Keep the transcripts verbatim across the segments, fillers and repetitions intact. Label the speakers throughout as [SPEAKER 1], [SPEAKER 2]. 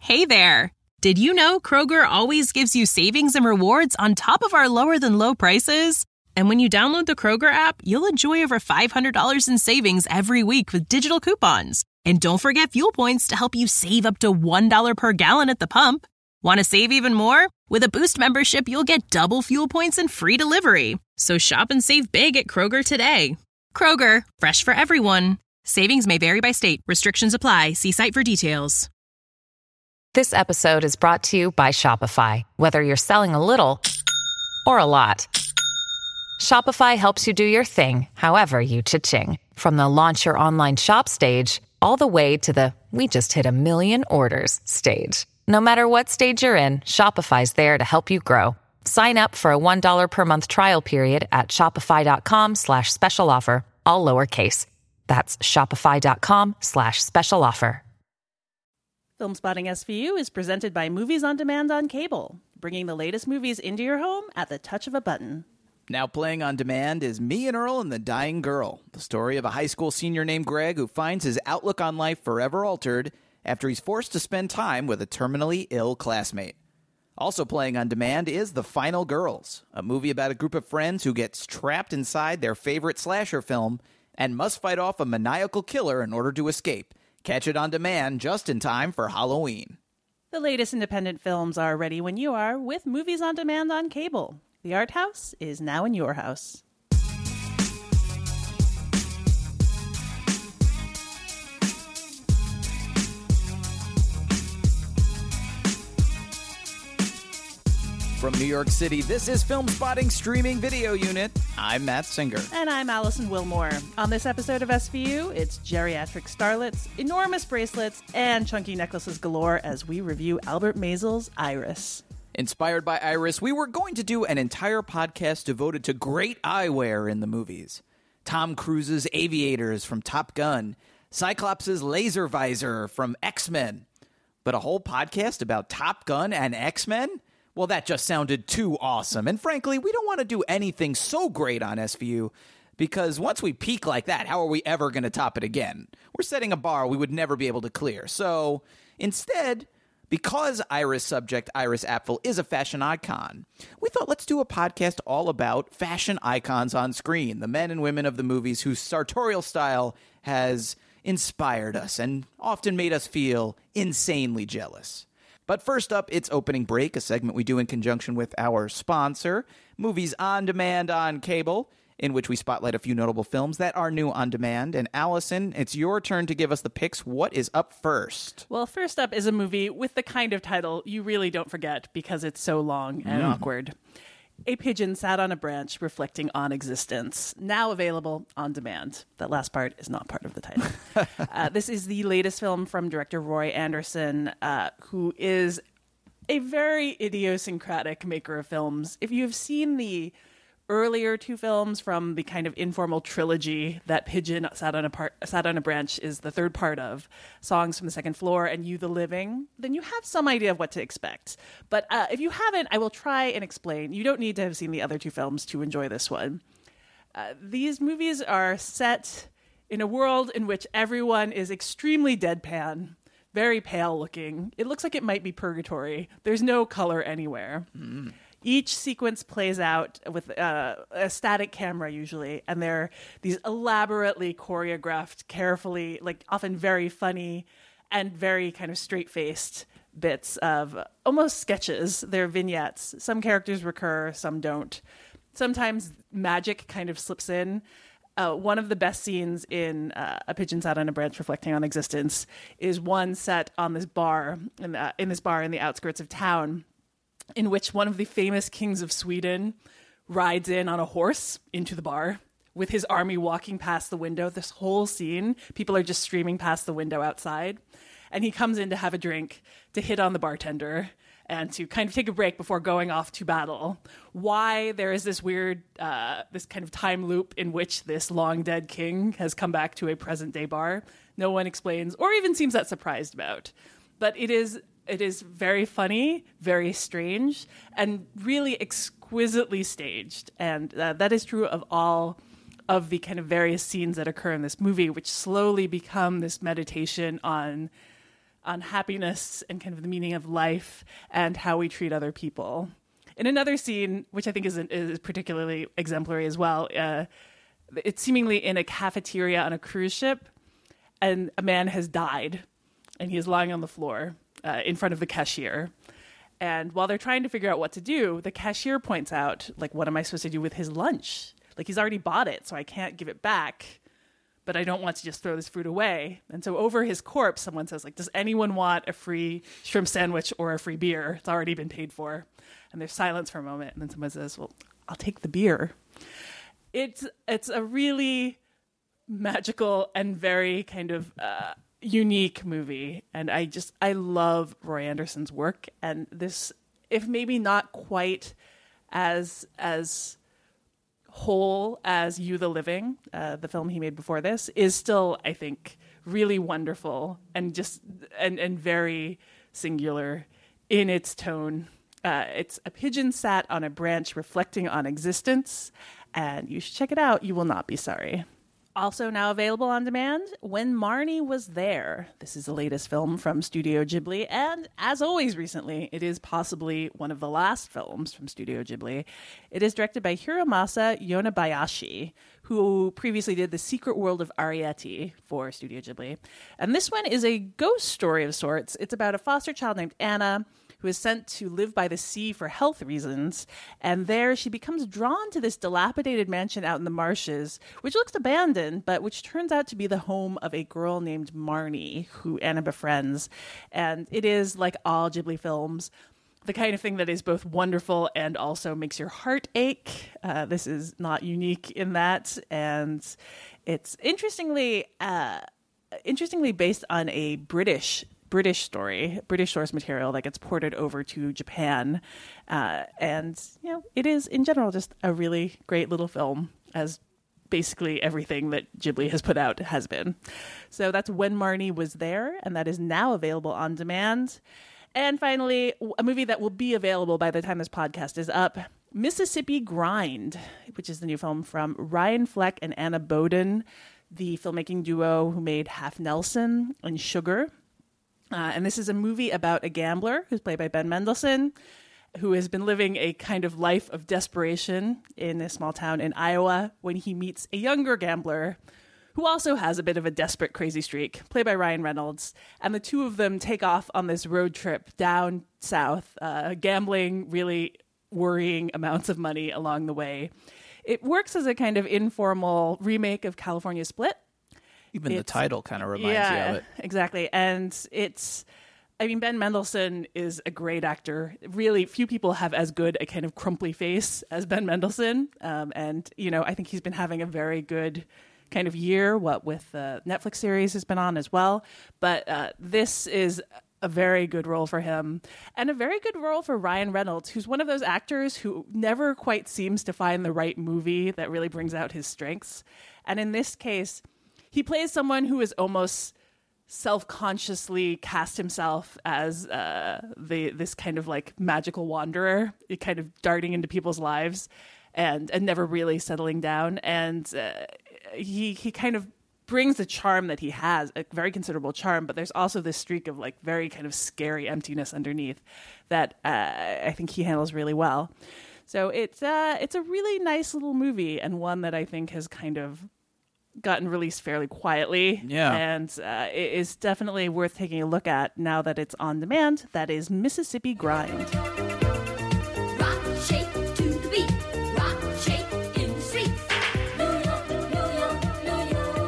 [SPEAKER 1] Hey there! Did you know Kroger always gives you savings and rewards on top of our lower-than-low prices? And when you download the Kroger app, you'll enjoy over five hundred dollars in savings every week with digital coupons. And don't forget fuel points to help you save up to one dollar per gallon at the pump. Want to save even more? With a Boost membership, you'll get double fuel points and free delivery. So shop and save big at Kroger today. Kroger, fresh for everyone. Savings may vary by state. Restrictions apply. See site for details.
[SPEAKER 2] This episode is brought to you by Shopify. Whether you're selling a little or a lot, Shopify helps you do your thing, however you cha-ching. From the launch your online shop stage, all the way to the we just hit a million orders stage. No matter what stage you're in, Shopify's there to help you grow. Sign up for a one dollar per month trial period at shopify.com slash special offer, all lowercase. That's shopify.com slash special offer.
[SPEAKER 3] Film Spotting S V U is presented by Movies on Demand on cable, bringing the latest movies into your home at the touch of a button.
[SPEAKER 4] Now playing on demand is Me and Earl and the Dying Girl, the story of a high school senior named Greg who finds his outlook on life forever altered after he's forced to spend time with a terminally ill classmate. Also playing on demand is The Final Girls, a movie about a group of friends who gets trapped inside their favorite slasher film and must fight off a maniacal killer in order to escape. Catch it on demand just in time for Halloween.
[SPEAKER 3] The latest independent films are ready when you are with Movies on Demand on cable. The Art House is now in your house.
[SPEAKER 4] From New York City, this is Film Spotting Streaming Video Unit. I'm Matt Singer.
[SPEAKER 3] And I'm Allison Wilmore. On this episode of S V U, it's geriatric starlets, enormous bracelets, and chunky necklaces galore as we review Albert Maysles' Iris.
[SPEAKER 4] Inspired by Iris, we were going to do an entire podcast devoted to great eyewear in the movies. Tom Cruise's aviators from Top Gun, Cyclops' laser visor from X-Men. But a whole podcast about Top Gun and X-Men? Well, that just sounded too awesome. And frankly, we don't want to do anything so great on S V U because once we peak like that, how are we ever going to top it again? We're setting a bar we would never be able to clear. So instead, because Iris subject Iris Apfel is a fashion icon, we thought let's do a podcast all about fashion icons on screen, the men and women of the movies whose sartorial style has inspired us and often made us feel insanely jealous. But first up, it's Opening Break, a segment we do in conjunction with our sponsor, Movies on Demand on Cable, in which we spotlight a few notable films that are new on demand. And Allison, it's your turn to give us the picks. What is up first?
[SPEAKER 3] Well, first up is a movie with the kind of title you really don't forget because it's so long and mm. awkward. A Pigeon Sat on a Branch Reflecting on Existence, now available on demand. That last part is not part of the title. uh, this is the latest film from director Roy Andersson, uh, who is a very idiosyncratic maker of films. If you've seen the earlier two films from the kind of informal trilogy that Pigeon Sat on a, part, Sat on a Branch is the third part of, Songs from the Second Floor and You the Living, then you have some idea of what to expect. But uh, if you haven't, I will try and explain. You don't need to have seen the other two films to enjoy this one. Uh, these movies are set in a world in which everyone is extremely deadpan, very pale looking. It looks like it might be purgatory. There's no color anywhere. Mm. Each sequence plays out with uh, a static camera usually, and they're these elaborately choreographed, carefully, like often very funny and very kind of straight-faced bits of almost sketches. They're vignettes. Some characters recur, some don't. Sometimes magic kind of slips in. Uh, one of the best scenes in uh, A Pigeon Sat on a Branch Reflecting on Existence is one set on this bar, in, the, in this bar in the outskirts of town, in which one of the famous kings of Sweden rides in on a horse into the bar with his army walking past the window. This whole scene, people are just streaming past the window outside. And he comes in to have a drink, to hit on the bartender, and to kind of take a break before going off to battle. Why there is this weird, uh, this kind of time loop in which this long dead king has come back to a present day bar, no one explains or even seems that surprised about. But it is... It is very funny, very strange, and really exquisitely staged. And uh, that is true of all of the kind of various scenes that occur in this movie, which slowly become this meditation on on happiness and kind of the meaning of life and how we treat other people. In another scene, which I think is, is particularly exemplary as well, uh, it's seemingly in a cafeteria on a cruise ship, and a man has died, and he is lying on the floor uh, in front of the cashier. And while they're trying to figure out what to do, the cashier points out, like, what am I supposed to do with his lunch? Like, he's already bought it, so I can't give it back, but I don't want to just throw this food away. And so over his corpse, someone says, like, does anyone want a free shrimp sandwich or a free beer? It's already been paid for. And there's silence for a moment, and then someone says, well, I'll take the beer. It's it's a really magical and very kind of uh, unique movie. And I just, I love Roy Andersson's work. And this, if maybe not quite as as whole as You the Living, uh, the film he made before this, is still, I think, really wonderful and just, and, and very singular in its tone. Uh, it's A Pigeon Sat on a Branch Reflecting on Existence, and you should check it out. You will not be sorry. Also now available on demand, When Marnie Was There. This is the latest film from Studio Ghibli, and as always recently, it is possibly one of the last films from Studio Ghibli. It is directed by Hiromasa Yonebayashi, who previously did The Secret World of Arrietty for Studio Ghibli. And this one is a ghost story of sorts. It's about a foster child named Anna, who is sent to live by the sea for health reasons. And there she becomes drawn to this dilapidated mansion out in the marshes, which looks abandoned, but which turns out to be the home of a girl named Marnie, who Anna befriends. And it is, like all Ghibli films, the kind of thing that is both wonderful and also makes your heart ache. Uh, this is not unique in that. And it's interestingly, uh, interestingly based on a British British story, British source material that gets ported over to Japan. Uh, and, you know, it is, in general, just a really great little film, as basically everything that Ghibli has put out has been. So that's When Marnie Was There, and that is now available on demand. And finally, a movie that will be available by the time this podcast is up, Mississippi Grind, which is the new film from Ryan Fleck and Anna Boden, the filmmaking duo who made Half Nelson and Sugar. Uh, and this is a movie about a gambler who's played by Ben Mendelsohn, who has been living a kind of life of desperation in a small town in Iowa when he meets a younger gambler who also has a bit of a desperate, crazy streak, played by Ryan Reynolds. And the two of them take off on this road trip down south, uh, gambling really worrying amounts of money along the way. It works as a kind of informal remake of California Split.
[SPEAKER 4] Even it's, the title kind of reminds
[SPEAKER 3] yeah,
[SPEAKER 4] you of it.
[SPEAKER 3] Exactly. And it's, I mean, Ben Mendelsohn is a great actor. Really, few people have as good a kind of crumply face as Ben Mendelsohn. Um, and, you know, I think he's been having a very good kind of year, what with the Netflix series has been on as well. But uh, this is a very good role for him, and a very good role for Ryan Reynolds, who's one of those actors who never quite seems to find the right movie that really brings out his strengths. And in this case, he plays someone who is almost self-consciously cast himself as uh, the this kind of like magical wanderer, kind of darting into people's lives and and never really settling down. And uh, he he kind of brings the charm that he has, a very considerable charm, but there's also this streak of like very kind of scary emptiness underneath that uh, I think he handles really well. So it's uh, it's a really nice little movie, and one that I think has kind of gotten released fairly quietly.
[SPEAKER 4] Yeah.
[SPEAKER 3] And uh, it is definitely worth taking a look at now that it's on demand. That is Mississippi Grind.
[SPEAKER 5] Rock, shake to the beat. Rock, shake in the streets. New York, New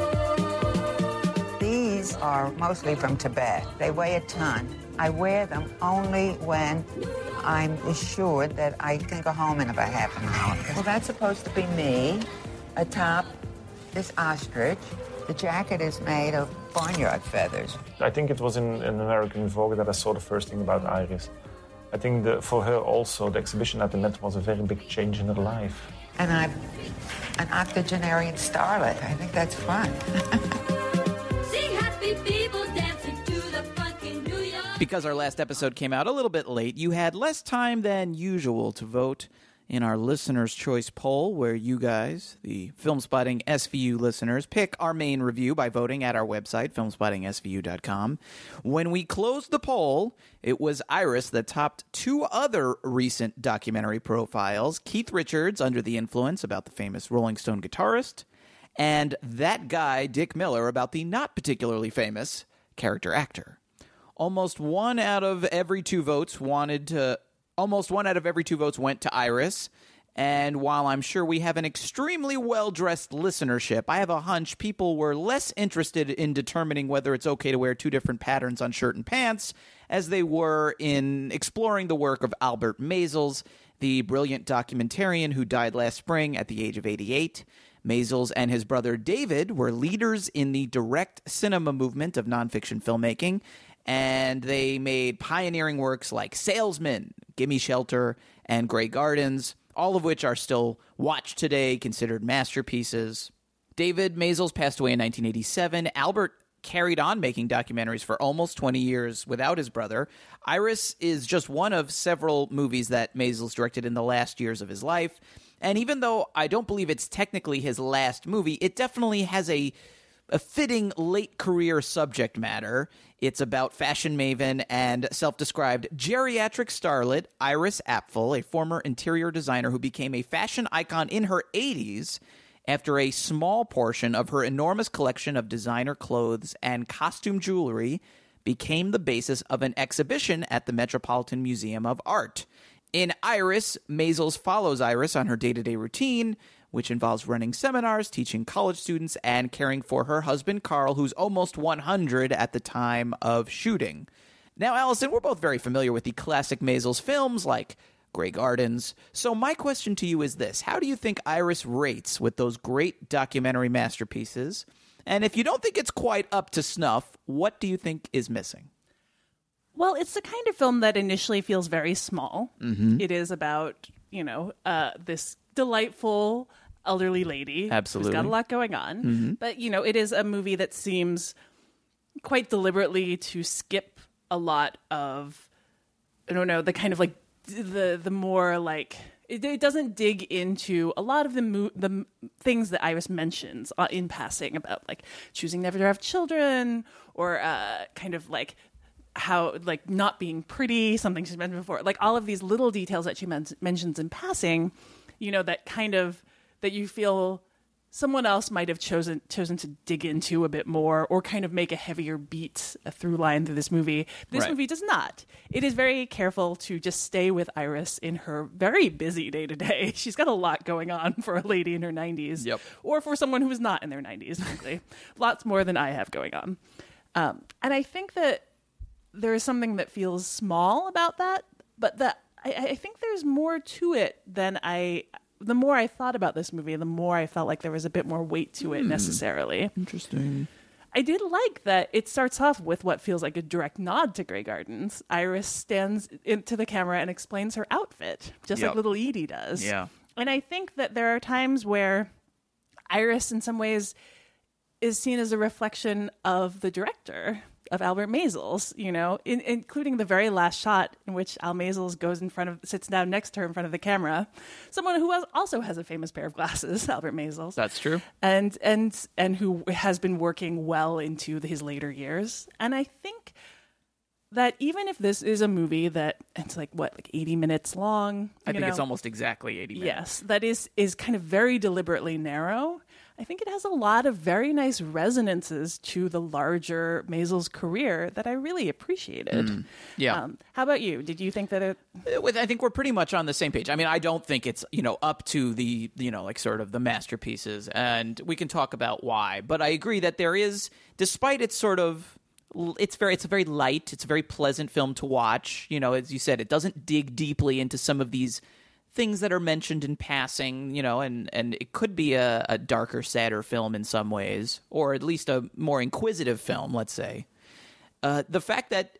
[SPEAKER 5] York, New York.
[SPEAKER 6] These are mostly from Tibet. They weigh a ton. I wear them only when I'm assured that I can go home in about half an hour. Well, that's supposed to be me. A top is ostrich. The jacket is made of barnyard feathers.
[SPEAKER 7] I think it was in, in American Vogue that I saw the first thing about Iris. I think the, for her also, the exhibition at the Met was a very big change in her life.
[SPEAKER 6] And I'm an octogenarian starlet. I think that's fun.
[SPEAKER 5] Sing happy people dancing to the funky New York.
[SPEAKER 4] Because our last episode came out a little bit late, you had less time than usual to vote in our Listener's Choice poll, where you guys, the Filmspotting S V U listeners, pick our main review by voting at our website, filmspotting s v u dot com. When we closed the poll, it was Iris that topped two other recent documentary profiles, Keith Richards, Under the Influence, about the famous Rolling Stone guitarist, and That Guy, Dick Miller, about the not particularly famous character actor. Almost one out of every two votes wanted to... Almost one out of every two votes went to Iris, and while I'm sure we have an extremely well-dressed listenership, I have a hunch people were less interested in determining whether it's okay to wear two different patterns on shirt and pants as they were in exploring the work of Albert Maysles, the brilliant documentarian who died last spring at the age of eighty-eight. Maysles and his brother David were leaders in the direct cinema movement of nonfiction filmmaking, and they made pioneering works like Salesman, Gimme Shelter, and Grey Gardens, all of which are still watched today, considered masterpieces. David Maysles passed away in nineteen eighty-seven. Albert carried on making documentaries for almost twenty years without his brother. Iris is just one of several movies that Maysles directed in the last years of his life. And even though I don't believe it's technically his last movie, it definitely has a a fitting late career subject matter. It's about fashion maven and self-described geriatric starlet Iris Apfel, a former interior designer who became a fashion icon in her eighties after a small portion of her enormous collection of designer clothes and costume jewelry became the basis of an exhibition at the Metropolitan Museum of Art. In Iris, Maysles follows Iris on her day-to-day routine, which involves running seminars, teaching college students, and caring for her husband, Carl, who's almost one hundred at the time of shooting. Now, Allison, we're both very familiar with the classic Maysles films like Grey Gardens. So my question to you is this. How do you think Iris rates with those great documentary masterpieces? And if you don't think it's quite up to snuff, what do you think is missing?
[SPEAKER 3] Well, it's the kind of film that initially feels very small.
[SPEAKER 4] Mm-hmm.
[SPEAKER 3] It is about, you know, uh, this delightful elderly lady.
[SPEAKER 4] Absolutely.
[SPEAKER 3] Who's got a lot going on.
[SPEAKER 4] Mm-hmm.
[SPEAKER 3] But, you know, it is a movie that seems quite deliberately to skip a lot of, I don't know, the kind of like, the the more like, it, it doesn't dig into a lot of the mo- the things that Iris mentions uh, in passing about like choosing never to have children or uh, kind of like how like not being pretty, something she's mentioned before, like all of these little details that she men- mentions in passing, you know, that kind of that you feel someone else might have chosen chosen to dig into a bit more or kind of make a heavier beat, a through line through this movie. This
[SPEAKER 4] Right.
[SPEAKER 3] movie does not. It is very careful to just stay with Iris in her very busy day to day. She's got a lot going on for a lady in her nineties,
[SPEAKER 4] Yep.
[SPEAKER 3] or for someone who is not in their nineties, frankly. Lots more than I have going on. Um, and I think that there is something that feels small about that, but that I, I think there's more to it than I. The more I thought about this movie, the more I felt like there was a bit more weight to it necessarily.
[SPEAKER 4] Interesting.
[SPEAKER 3] I did like that it starts off with what feels like a direct nod to Grey Gardens. Iris stands into the camera and explains her outfit, just
[SPEAKER 4] Yep.
[SPEAKER 3] like little Edie does.
[SPEAKER 4] Yeah.
[SPEAKER 3] And I think that there are times where Iris, in some ways, is seen as a reflection of the director, of Albert Maysles, you know, in, including the very last shot in which Al Maysles goes in front of, sits down next to her in front of the camera. Someone who has, also has a famous pair of glasses, Albert Maysles.
[SPEAKER 4] That's true.
[SPEAKER 3] And, and, and who has been working well into his later years. And I think that even if this is a movie that it's like, what, like eighty minutes long?
[SPEAKER 4] I
[SPEAKER 3] you
[SPEAKER 4] think
[SPEAKER 3] know?
[SPEAKER 4] it's almost exactly eighty minutes.
[SPEAKER 3] Yes, that is is kind of very deliberately narrow. I think it has a lot of very nice resonances to the larger Maysles' career that I really appreciated.
[SPEAKER 4] Mm, yeah.
[SPEAKER 3] Um, how about you? Did you think that it...
[SPEAKER 4] With- I think we're pretty much on the same page. I mean, I don't think it's, you know, up to the, you know, like sort of the masterpieces, and we can talk about why. But I agree that there is, despite its sort of, it's very, it's a very light, it's a very pleasant film to watch. You know, as you said, it doesn't dig deeply into some of these things that are mentioned in passing, you know, and, and it could be a, a darker, sadder film in some ways, or at least a more inquisitive film, let's say. Uh, the fact that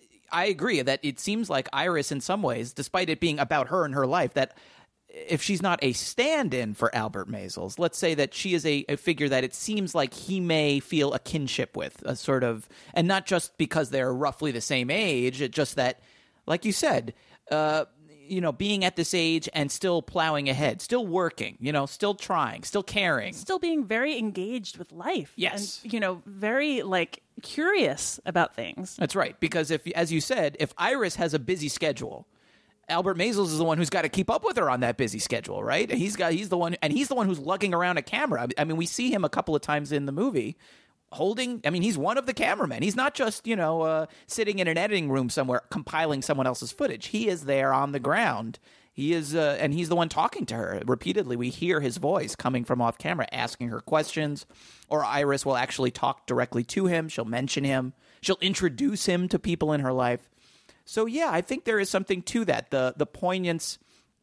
[SPEAKER 4] I agree that it seems like Iris in some ways, despite it being about her and her life, that if she's not a stand-in for Albert Maysles, let's say that she is a, a figure that it seems like he may feel a kinship with, a sort of, and not just because they're roughly the same age, it just that, like you said, uh, you know, being at this age and still plowing ahead, still working, you know, still trying, still caring.
[SPEAKER 3] Still being very engaged with life.
[SPEAKER 4] Yes.
[SPEAKER 3] And, you know, very, like, curious about things.
[SPEAKER 4] That's right. Because if, as you said, if Iris has a busy schedule, Albert Maysles is the one who's got to keep up with her on that busy schedule, right? He's got, he's the one, and he's the one who's lugging around a camera. I mean, we see him a couple of times in the movie holding, I mean, he's one of the cameramen. He's not just, you know, uh, sitting in an editing room somewhere compiling someone else's footage. He is there on the ground. He is, uh, and he's the one talking to her repeatedly. We hear his voice coming from off camera, asking her questions, or Iris will actually talk directly to him. She'll mention him. She'll introduce him to people in her life. So, yeah, I think there is something to that, the the poignance.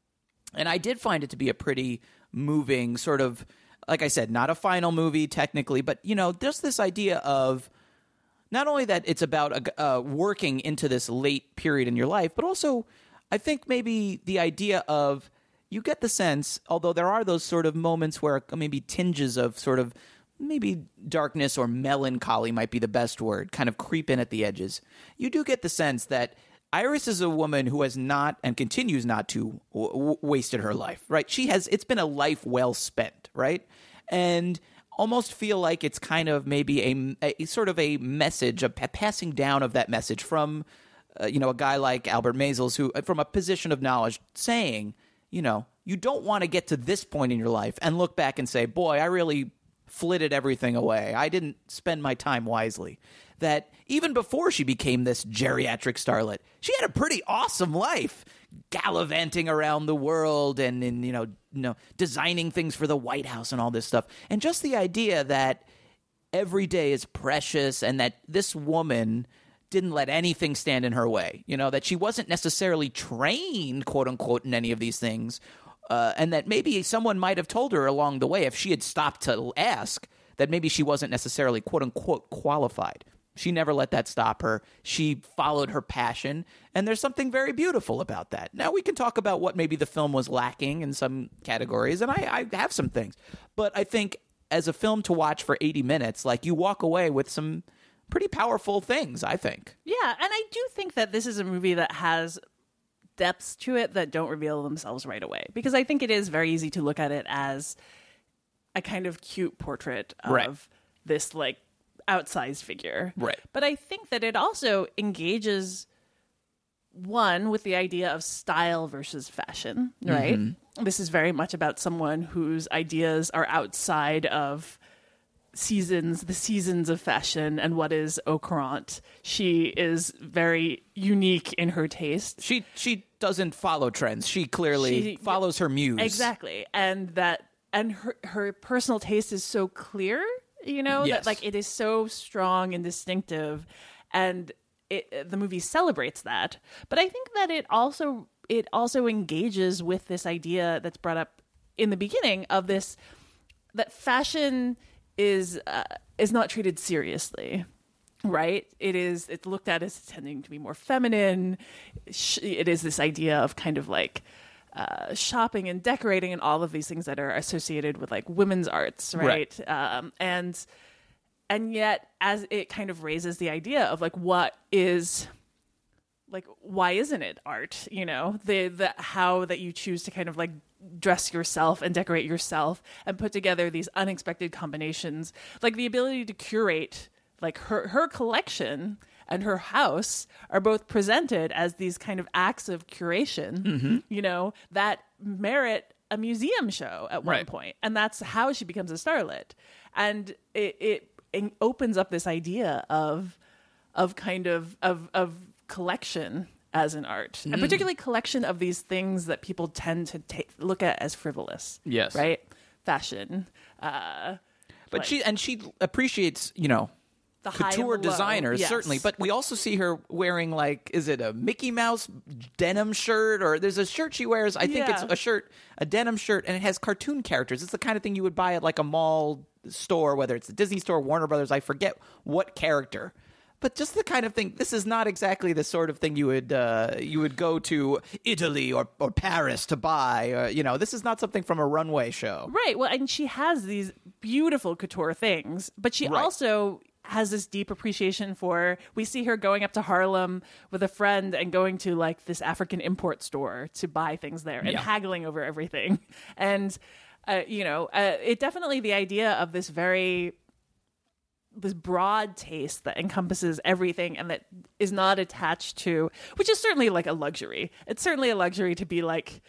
[SPEAKER 4] And I did find it to be a pretty moving sort of, like I said, not a final movie technically, but, you know, just this idea of not only that it's about uh, working into this late period in your life, but also I think maybe the idea of, you get the sense, although there are those sort of moments where maybe tinges of sort of maybe darkness or melancholy might be the best word, kind of creep in at the edges. You do get the sense that Iris is a woman who has not and continues not to w- w- wasted her life, right? She has, it's been a life well spent, right? And almost feel like it's kind of maybe a, a sort of a message, a p- passing down of that message from, uh, you know, a guy like Albert Maysles, who, from a position of knowledge, saying, you know, you don't want to get to this point in your life and look back and say, boy, I really flitted everything away. I didn't spend my time wisely. That even before she became this geriatric starlet, she had a pretty awesome life, gallivanting around the world and, and you know, you know, designing things for the White House and all this stuff. And just the idea that every day is precious and that this woman didn't let anything stand in her way, you know, that she wasn't necessarily trained, quote unquote, in any of these things. Uh, and that maybe someone might have told her along the way, if she had stopped to ask, that maybe she wasn't necessarily, quote unquote, qualified. She never let that stop her. She followed her passion, and there's something very beautiful about that. Now, we can talk about what maybe the film was lacking in some categories, and I, I have some things. But I think as a film to watch for eighty minutes, like, you walk away with some pretty powerful things, I think.
[SPEAKER 3] Yeah, and I do think that this is a movie that has depths to it that don't reveal themselves right away. Because I think it is very easy to look at it as a kind of cute portrait of
[SPEAKER 4] Right.
[SPEAKER 3] this, like, outsized figure.
[SPEAKER 4] Right.
[SPEAKER 3] But I think that it also engages, one, with the idea of style versus fashion, right? Mm-hmm. This is very much about someone whose ideas are outside of seasons, the seasons of fashion and what is au courant. She is very unique in her taste.
[SPEAKER 4] She she doesn't follow trends. She clearly
[SPEAKER 3] She-
[SPEAKER 4] follows her muse.
[SPEAKER 3] Exactly. And that and her her personal taste is so clear, you know,
[SPEAKER 4] Yes.
[SPEAKER 3] that like it is so strong and distinctive, and it, the movie celebrates that. But I think that it also it also engages with this idea that's brought up in the beginning of this, that fashion is uh, is not treated seriously, right? It is it's looked at as tending to be more feminine. Sh- It is this idea of kind of like uh, shopping and decorating and all of these things that are associated with like women's arts, right?
[SPEAKER 4] Right.
[SPEAKER 3] Um, and and yet, as it kind of raises the idea of like what is like why isn't it art? You know, the the how that you choose to kind of like dress yourself and decorate yourself and put together these unexpected combinations, like the ability to curate like her her collection and her house are both presented as these kind of acts of curation,
[SPEAKER 4] Mm-hmm.
[SPEAKER 3] you know, that merit a museum show at one
[SPEAKER 4] Right.
[SPEAKER 3] point. And that's how she becomes a starlet. And it, it, it opens up this idea of of kind of of of collection as an art,
[SPEAKER 4] Mm.
[SPEAKER 3] and particularly collection of these things that people tend to take, look at as frivolous.
[SPEAKER 4] Yes.
[SPEAKER 3] Right? Fashion. Uh,
[SPEAKER 4] But
[SPEAKER 3] like
[SPEAKER 4] she and she appreciates, you know,
[SPEAKER 3] the high and
[SPEAKER 4] couture
[SPEAKER 3] the low.
[SPEAKER 4] designers,
[SPEAKER 3] Yes.
[SPEAKER 4] certainly. But we also see her wearing, like, is it a Mickey Mouse denim shirt? Or there's a shirt she wears, I think it's
[SPEAKER 3] Yeah.
[SPEAKER 4] a shirt, a denim shirt, and it has cartoon characters. It's the kind of thing you would buy at, like, a mall store, whether it's a Disney store, Warner Brothers, I forget what character. But just the kind of thing, this is not exactly the sort of thing you would uh, you would go to Italy or, or Paris to buy. Or, you know, this is not something from a runway show.
[SPEAKER 3] Right. Well, and she has these beautiful couture things, but she
[SPEAKER 4] Right.
[SPEAKER 3] also has this deep appreciation for, we see her going up to Harlem with a friend and going to like this African import store to buy things there and
[SPEAKER 4] Yeah.
[SPEAKER 3] haggling over everything. And, uh, you know, uh, it definitely the idea of this very, this broad taste that encompasses everything and that is not attached to, which is certainly like a luxury. It's certainly a luxury to be like,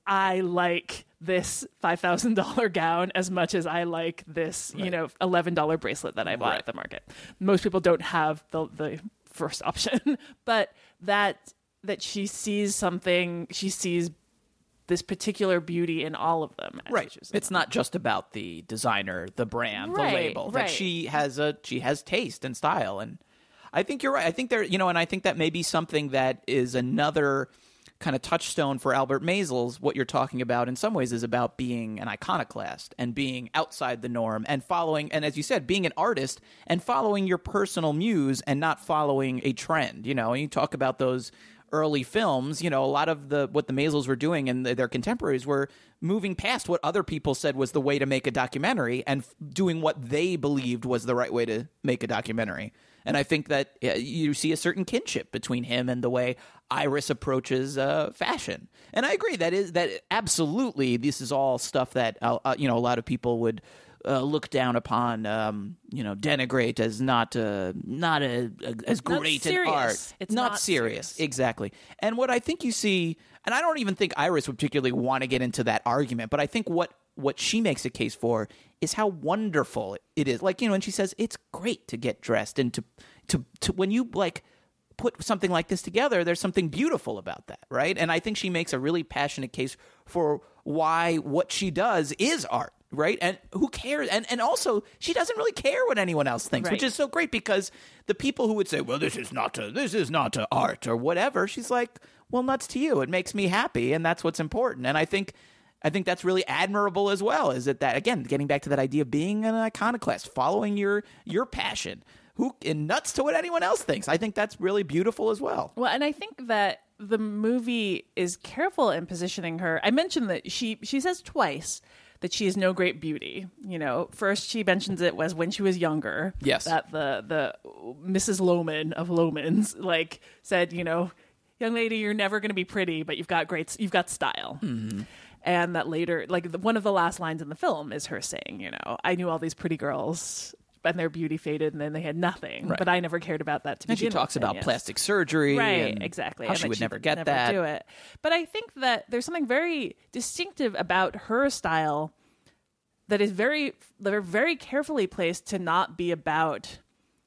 [SPEAKER 3] I like this five thousand dollars gown as much as I like this, right. you know, eleven dollars bracelet that I bought right. at the market. Most people don't have the the first option, but that that she sees something, she sees this particular beauty in all of them.
[SPEAKER 4] Right. It's not just about the designer, the brand,
[SPEAKER 3] right,
[SPEAKER 4] the label.
[SPEAKER 3] Right.
[SPEAKER 4] That she has a she has taste and style, and I think you're right. I think there, you know, and I think that may be something that is another kind of touchstone for Albert Maysles. What you're talking about in some ways is about being an iconoclast and being outside the norm and following, and as you said, being an artist and following your personal muse and not following a trend. You know, and you talk about those early films, you know, a lot of the what the Maysles were doing and the, their contemporaries were moving past what other people said was the way to make a documentary and f- doing what they believed was the right way to make a documentary. And I think that uh, you see a certain kinship between him and the way Iris approaches uh, fashion. And I agree that is that absolutely this is all stuff that uh, uh, you know a lot of people would uh, look down upon, um, you know, denigrate as not uh, not a, a, as
[SPEAKER 3] Not
[SPEAKER 4] great
[SPEAKER 3] serious.
[SPEAKER 4] an art.
[SPEAKER 3] It's
[SPEAKER 4] not,
[SPEAKER 3] not
[SPEAKER 4] serious.
[SPEAKER 3] serious.
[SPEAKER 4] Exactly. And what I think you see, and I don't even think Iris would particularly want to get into that argument, but I think what what she makes a case for is how wonderful it is. Like, you know, and she says it's great to get dressed and to to, to when you like put something like this together, there's something beautiful about that, right? And I think she makes a really passionate case for why what she does is art, right? And who cares? And and also, she doesn't really care what anyone else thinks,
[SPEAKER 3] Right.
[SPEAKER 4] which is so great because the people who would say, well, this is not a, this is not a art or whatever, she's like, well, nuts to you. It makes me happy, and that's what's important. And I think I think that's really admirable as well, is that, that again, getting back to that idea of being an iconoclast, following your your passion. Who and nuts to what anyone else thinks. I think that's really beautiful as well.
[SPEAKER 3] Well, and I think that the movie is careful in positioning her. I mentioned that she she says twice that she is no great beauty. You know, first she mentions it was when she was younger.
[SPEAKER 4] Yes.
[SPEAKER 3] That the the Missus Lohman of Lohman's like said, you know, young lady, you're never going to be pretty, but you've got great, you've got style. Mm-hmm. And that later, like the, one of the last lines in the film is her saying, you know, I knew all these pretty girls and their beauty faded and then they had nothing,
[SPEAKER 4] right.
[SPEAKER 3] but I never cared about that to
[SPEAKER 4] and
[SPEAKER 3] begin
[SPEAKER 4] she talks
[SPEAKER 3] with.
[SPEAKER 4] about
[SPEAKER 3] And yes.
[SPEAKER 4] plastic surgery,
[SPEAKER 3] right?
[SPEAKER 4] and
[SPEAKER 3] Exactly.
[SPEAKER 4] How
[SPEAKER 3] and
[SPEAKER 4] she
[SPEAKER 3] that
[SPEAKER 4] would never
[SPEAKER 3] would
[SPEAKER 4] get
[SPEAKER 3] never
[SPEAKER 4] that.
[SPEAKER 3] do it. But I think that there's something very distinctive about her style that is very, that are very carefully placed to not be about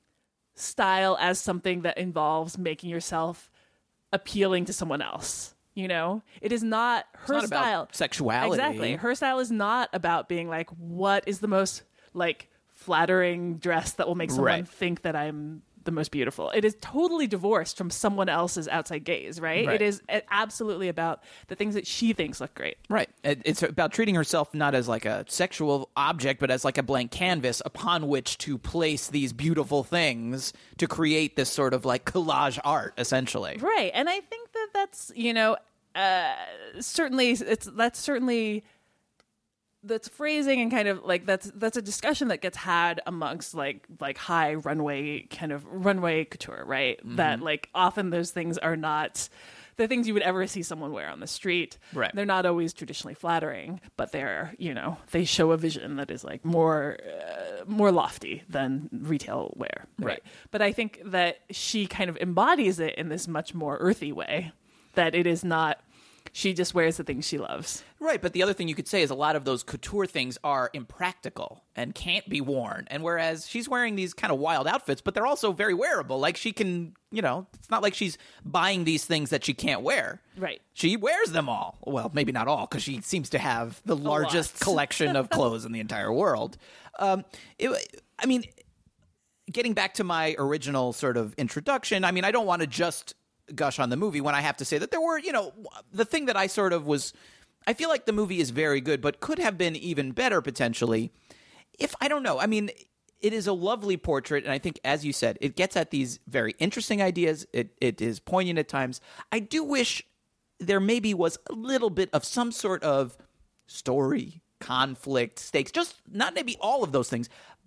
[SPEAKER 3] style as something that involves making yourself appealing to someone else. You know, it is not her
[SPEAKER 4] It's not about
[SPEAKER 3] style.
[SPEAKER 4] sexuality.
[SPEAKER 3] Exactly. Her style is not about being like, what is the most like flattering dress that will make someone
[SPEAKER 4] Right.
[SPEAKER 3] think that I'm the most beautiful. It is totally divorced from someone else's outside gaze, right?
[SPEAKER 4] Right.
[SPEAKER 3] It is uh, absolutely about the things that she thinks look great.
[SPEAKER 4] Right. It- It's about treating herself not as like a sexual object, but as like a blank canvas upon which to place these beautiful things to create this sort of like collage art, essentially.
[SPEAKER 3] Right. And I think that that's, you know, uh, certainly it's that's certainly that's phrasing and kind of like that's that's a discussion that gets had amongst like like high runway kind of runway couture, right?
[SPEAKER 4] Mm-hmm.
[SPEAKER 3] That like often those things are not the things you would ever see someone wear on the street.
[SPEAKER 4] Right.
[SPEAKER 3] They're not always traditionally flattering, but they're, you know, they show a vision that is like more uh, more lofty than retail wear, right?
[SPEAKER 4] Right.
[SPEAKER 3] But I think that she kind of embodies it in this much more earthy way, that it is not, she just wears the things she loves.
[SPEAKER 4] Right, but the other thing you could say is a lot of those couture things are impractical and can't be worn. And whereas she's wearing these kind of wild outfits, but they're also very wearable. Like she can, you know, it's not like she's buying these things that she can't wear.
[SPEAKER 3] Right.
[SPEAKER 4] She wears them all. Well, maybe not all, because she seems to have the largest
[SPEAKER 3] lot.
[SPEAKER 4] collection of clothes in the entire world. Um, it, I mean, getting back to my original sort of introduction, I mean, I don't want to just gush on the movie when I have to say that there were, you know, the thing that I sort of was, I feel like the movie is very good, but could have been even better potentially if, I don't know, I mean, it is a lovely portrait, and I think, as you said, it gets at these very interesting ideas. It It is poignant at times. I do wish there maybe was a little bit of some sort of story, conflict, stakes, just not maybe all of those things, but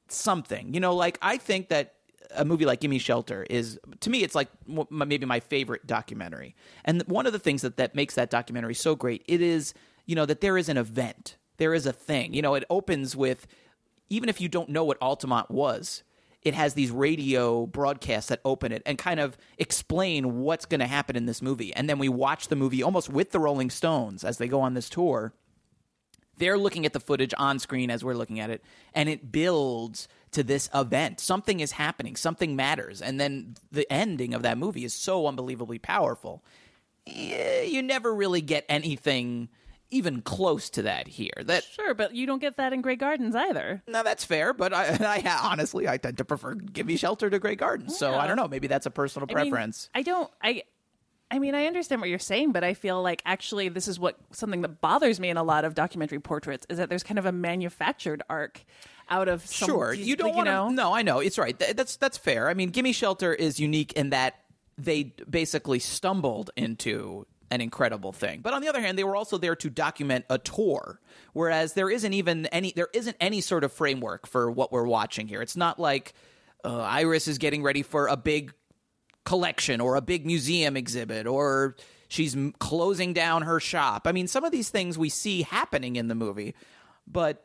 [SPEAKER 4] something. You know, like I think that a movie like Gimme Shelter is, to me, it's like m- maybe my favorite documentary. And one of the things that, that makes that documentary so great, it is, you know, that there is an event. There is a thing. You know, it opens with, even if you don't know what Altamont was, it has these radio broadcasts that open it and kind of explain what's going to happen in this movie. And then we watch the movie almost with the Rolling Stones as they go on this tour. They're looking at the footage on screen as we're looking at it, and it builds to this event. Something is happening. Something matters. And then the ending of that movie is so unbelievably powerful. Yeah, you never really get anything even close to that here. That
[SPEAKER 3] Sure, but you don't get that in Grey Gardens either.
[SPEAKER 4] No, that's fair, but I, I honestly, I tend to prefer Gimme Shelter to Grey Gardens. So
[SPEAKER 3] Yeah.
[SPEAKER 4] I don't know. Maybe that's a personal
[SPEAKER 3] I mean,
[SPEAKER 4] preference.
[SPEAKER 3] I don't. I. I mean, I understand what you're saying, but I feel like actually this is what something that bothers me in a lot of documentary portraits is that there's kind of a manufactured arc out of some,
[SPEAKER 4] Sure, you don't
[SPEAKER 3] like,
[SPEAKER 4] want to.
[SPEAKER 3] know?
[SPEAKER 4] No, I know it's right. Th- That's that's fair. I mean, Gimme Shelter is unique in that they basically stumbled into an incredible thing. But on the other hand, they were also there to document a tour, whereas there isn't even any there isn't any sort of framework for what we're watching here. It's not like uh, Iris is getting ready for a big collection or a big museum exhibit, or she's m- closing down her shop. I mean, some of these things we see happening in the movie, but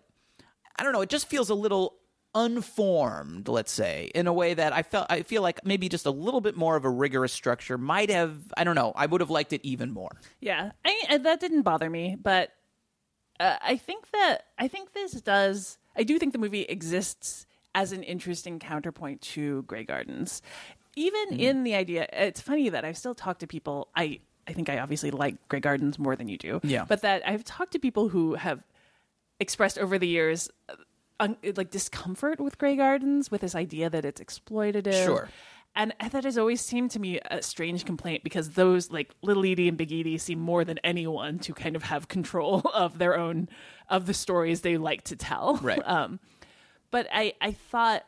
[SPEAKER 4] I don't know, it just feels a little unformed, let's say, in a way that I felt I feel like maybe just a little bit more of a rigorous structure might have, I don't know, I would have liked it even more.
[SPEAKER 3] Yeah, I, I- that didn't bother me, but uh, I think that I think this does. I do think the movie exists as an interesting counterpoint to Grey Gardens, even
[SPEAKER 4] Mm-hmm.
[SPEAKER 3] in the idea. It's funny that I still talk to people. I I think I obviously like Grey Gardens more than you do.
[SPEAKER 4] Yeah.
[SPEAKER 3] but that I've talked to people who have expressed over the years. Uh, un- like discomfort with Grey Gardens, with this idea that it's exploitative.
[SPEAKER 4] Sure.
[SPEAKER 3] And that has always seemed to me a strange complaint because those, like Little Edie and Big Edie, seem more than anyone to kind of have control of their own, of the stories they like to tell.
[SPEAKER 4] Right.
[SPEAKER 3] Um, but I, I thought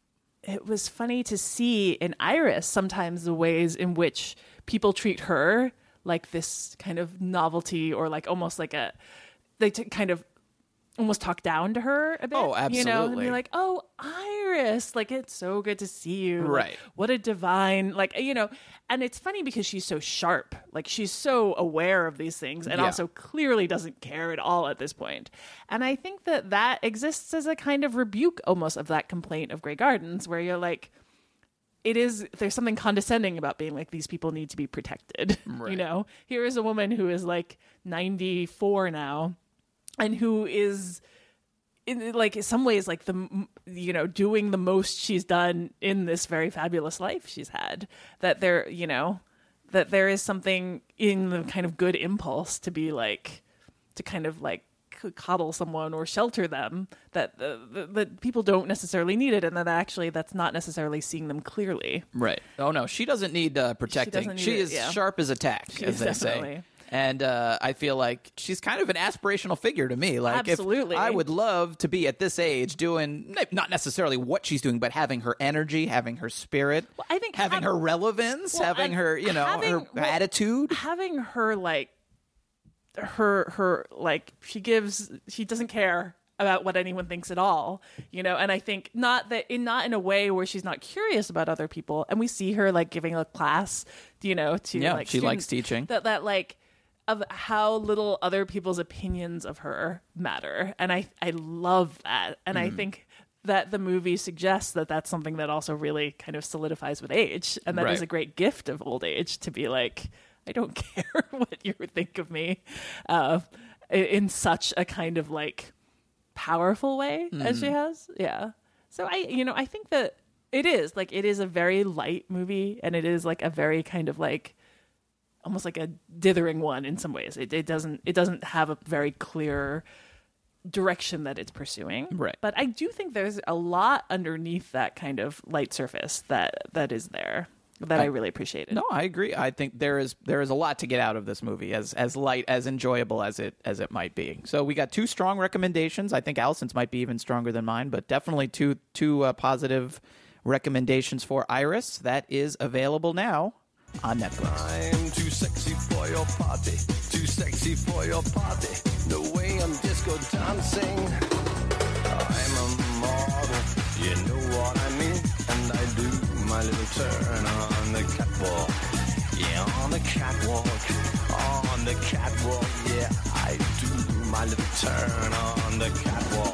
[SPEAKER 3] it was funny to see in Iris sometimes the ways in which people treat her like this kind of novelty, or like almost like a, they t- kind of almost talk down to her a bit.
[SPEAKER 4] Oh,
[SPEAKER 3] You know, and
[SPEAKER 4] absolutely.
[SPEAKER 3] be like, oh, Iris, like, it's so good to see you. Like,
[SPEAKER 4] Right.
[SPEAKER 3] what a divine, like, you know, and it's funny because she's so sharp. Like, she's so aware of these things and
[SPEAKER 4] Yeah.
[SPEAKER 3] also clearly doesn't care at all at this point. And I think that that exists as a kind of rebuke almost of that complaint of Grey Gardens, where you're like, it is, there's something condescending about being like, these people need to be protected.
[SPEAKER 4] Right.
[SPEAKER 3] You know, here is a woman who is like ninety-four now, and who is in like some ways like the, you know, doing the most she's done in this very fabulous life she's had. That there, you know, that there is something in the kind of good impulse to be like, to kind of like coddle someone or shelter them, that uh, that people don't necessarily need it, and that actually that's not necessarily seeing them clearly.
[SPEAKER 4] Right. Oh, no, she doesn't need uh, protecting.
[SPEAKER 3] doesn't need
[SPEAKER 4] She
[SPEAKER 3] it,
[SPEAKER 4] is
[SPEAKER 3] yeah.
[SPEAKER 4] sharp as a tack,
[SPEAKER 3] She
[SPEAKER 4] as
[SPEAKER 3] is
[SPEAKER 4] they
[SPEAKER 3] definitely.
[SPEAKER 4] say. And uh, I feel like she's kind of an aspirational figure to me. Like,
[SPEAKER 3] Absolutely.
[SPEAKER 4] If I would love to be at this age doing, not necessarily what she's doing, but having her energy, having her spirit,
[SPEAKER 3] Well, I think
[SPEAKER 4] having
[SPEAKER 3] have-
[SPEAKER 4] her relevance,
[SPEAKER 3] Well,
[SPEAKER 4] having
[SPEAKER 3] and
[SPEAKER 4] her, you know,
[SPEAKER 3] having-
[SPEAKER 4] her
[SPEAKER 3] well,
[SPEAKER 4] attitude.
[SPEAKER 3] having her like her her like she gives she doesn't care about what anyone thinks at all, you know. And I think not that in not in a way where she's not curious about other people, and we see her like giving a class, you know, to
[SPEAKER 4] Yeah,
[SPEAKER 3] like
[SPEAKER 4] she likes
[SPEAKER 3] students,
[SPEAKER 4] teaching.
[SPEAKER 3] that that like of how little other people's opinions of her matter, and I I love that, and
[SPEAKER 4] Mm-hmm.
[SPEAKER 3] I think that the movie suggests that that's something that also really kind of solidifies with age, and that is
[SPEAKER 4] Right.
[SPEAKER 3] a great gift of old age, to be like, I don't care what you think of me, uh, in, in such a kind of like powerful way as she has. Yeah. So I, you know, I think that it is like, it is a very light movie, and it is like a very kind of like, almost like a dithering one in some ways. It, it doesn't, it doesn't have a very clear direction that it's pursuing.
[SPEAKER 4] Right.
[SPEAKER 3] But I do think there's a lot underneath that kind of light surface that, that is there that I, I really appreciated.
[SPEAKER 4] No, I agree. I think there is there is a lot to get out of this movie, as as light, as enjoyable as it as it might be. So we got two strong recommendations. I think Allison's might be even stronger than mine, but definitely two two uh, positive recommendations for Iris. That is available now on Netflix.
[SPEAKER 8] I'm too sexy for your party, too sexy for your party. No way I'm disco dancing. I'm a model, catwalk, on the catwalk. Yeah, I do my little turn on the catwalk.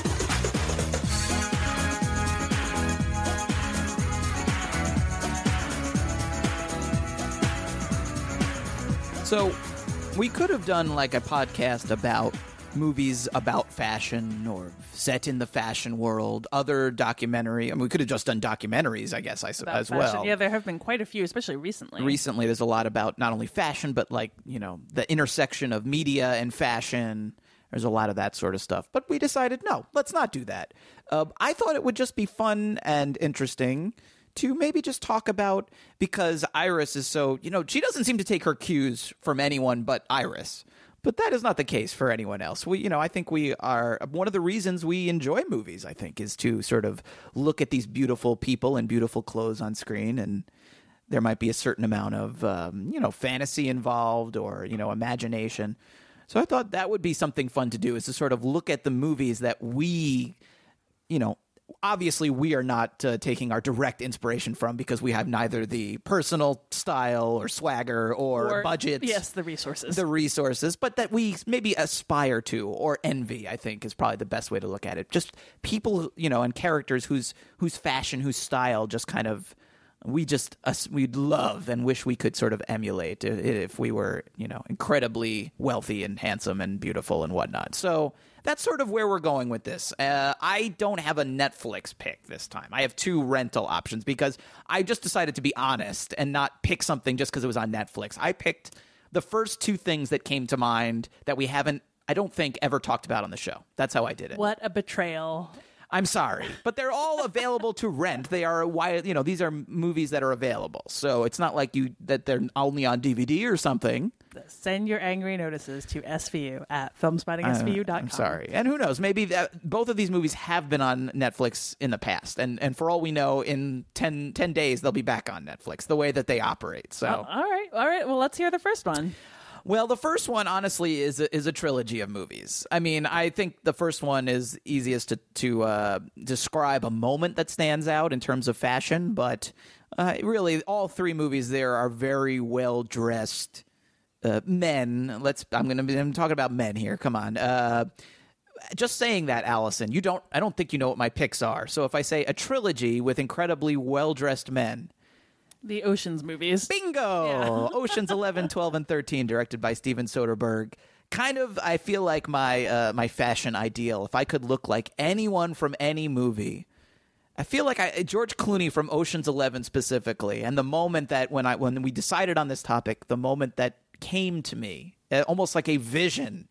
[SPEAKER 4] So we could have done like a podcast about movies about fashion or set in the fashion world, other documentary. I mean, we could have just done documentaries, I guess, I,
[SPEAKER 3] About
[SPEAKER 4] as
[SPEAKER 3] fashion.
[SPEAKER 4] well.
[SPEAKER 3] Yeah, there have been quite a few, especially recently.
[SPEAKER 4] Recently, there's a lot about not only fashion, but like, you know, the intersection of media and fashion. There's a lot of that sort of stuff. But we decided, no, let's not do that. Uh, I thought it would just be fun and interesting to maybe just talk about, because Iris is so, you know, she doesn't seem to take her cues from anyone but Iris. But that is not the case for anyone else. We, you know, I think we are, one of the reasons we enjoy movies, I think, is to sort of look at these beautiful people and beautiful clothes on screen, and there might be a certain amount of, um, you know, fantasy involved or, you know, imagination. So I thought that would be something fun to do, is to sort of look at the movies that we, you know, obviously we are not uh, taking our direct inspiration from, because we have neither the personal style or swagger or,
[SPEAKER 3] Or,
[SPEAKER 4] budget.
[SPEAKER 3] yes, the resources.
[SPEAKER 4] The resources, but that we maybe aspire to or envy, I think, is probably the best way to look at it. Just people, you know, and characters whose whose fashion, whose style just kind of, we just, us, we'd love and wish we could sort of emulate if we were, you know, incredibly wealthy and handsome and beautiful and whatnot. So that's sort of where we're going with this. Uh, I don't have a Netflix pick this time. I have two rental options, because I just decided to be honest and not pick something just because it was on Netflix. I picked the first two things that came to mind that we haven't, I don't think, ever talked about on the show. That's how I did it.
[SPEAKER 3] What a betrayal.
[SPEAKER 4] I'm sorry, but they're all available to rent. They are, why, you know, these are movies that are available. So it's not like you that they're only on D V D or something.
[SPEAKER 3] Send your angry notices to S V U at filmspotting S V U dot com.
[SPEAKER 4] I'm sorry. And who knows, maybe that, both of these movies have been on Netflix in the past. And and for all we know, in ten, ten days, they'll be back on Netflix, the way that they operate. So,
[SPEAKER 3] Oh, all right. All right. Well, let's hear the first one.
[SPEAKER 4] Well, the first one, honestly, is a, is a trilogy of movies. I mean, I think the first one is easiest to, to uh, describe a moment that stands out in terms of fashion, but uh, really, all three movies there are very well-dressed uh, men. Let's. I'm going to be I'm talking about men here. Come on. Uh, just saying that, Allison, you don't. I don't think you know what my picks are. So if I say a trilogy with incredibly well-dressed men.
[SPEAKER 3] The Oceans movies.
[SPEAKER 4] Bingo!
[SPEAKER 3] Yeah.
[SPEAKER 4] Oceans eleven, twelve, and thirteen, directed by Steven Soderbergh. Kind of, I feel like my uh, my fashion ideal. If I could look like anyone from any movie, I feel like I George Clooney from Oceans eleven specifically. And the moment that when I when we decided on this topic, the moment that came to me, uh, almost like a vision.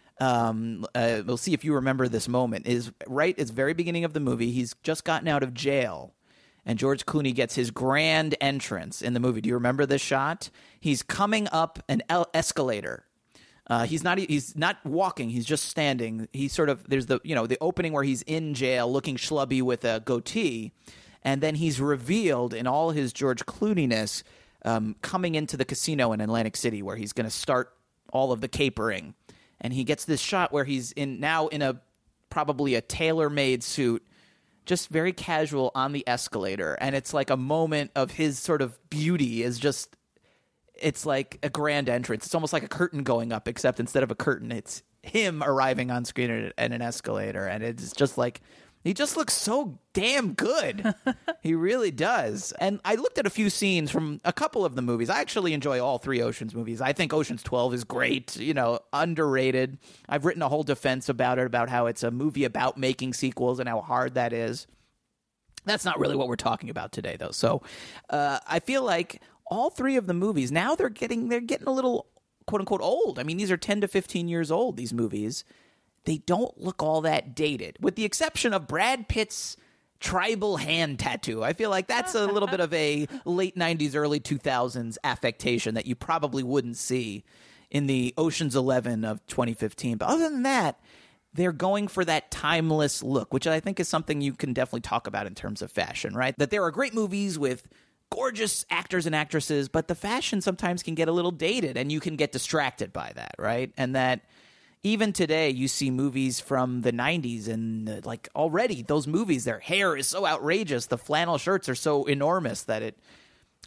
[SPEAKER 4] Um, uh, we'll see if you remember this moment. Is right at the very beginning of the movie. He's just gotten out of jail. And George Clooney gets his grand entrance in the movie. Do you remember this shot? He's coming up an el- escalator. Uh, he's not. He's not walking. He's just standing. He's sort of. There's the you know the opening where he's in jail, looking schlubby with a goatee, and then he's revealed in all his George Clooney-ness, um, coming into the casino in Atlantic City, where he's going to start all of the capering. And he gets this shot where he's in now in a probably a tailor-made suit. Just very casual on the escalator, and it's like a moment of his sort of beauty is just, it's like a grand entrance. It's almost like a curtain going up, except instead of a curtain, it's him arriving on screen at an escalator, and it's just like, he just looks so damn good. He really does. And I looked at a few scenes from a couple of the movies. I actually enjoy all three Oceans movies. I think Oceans twelve is great, you know, underrated. I've written a whole defense about it, about how it's a movie about making sequels and how hard that is. That's not really what we're talking about today, though. So uh, I feel like all three of the movies, now they're getting they're getting a little, quote unquote, old. I mean, these are ten to fifteen years old, these movies. They don't look all that dated, with the exception of Brad Pitt's tribal hand tattoo. I feel like that's a little bit of a late nineties, early two thousands affectation that you probably wouldn't see in the Ocean's eleven of twenty fifteen. But other than that, they're going for that timeless look, which I think is something you can definitely talk about in terms of fashion, right? That there are great movies with gorgeous actors and actresses, but the fashion sometimes can get a little dated, and you can get distracted by that, right? And that even today, you see movies from the nineties, and uh, like already those movies, their hair is so outrageous. The flannel shirts are so enormous that it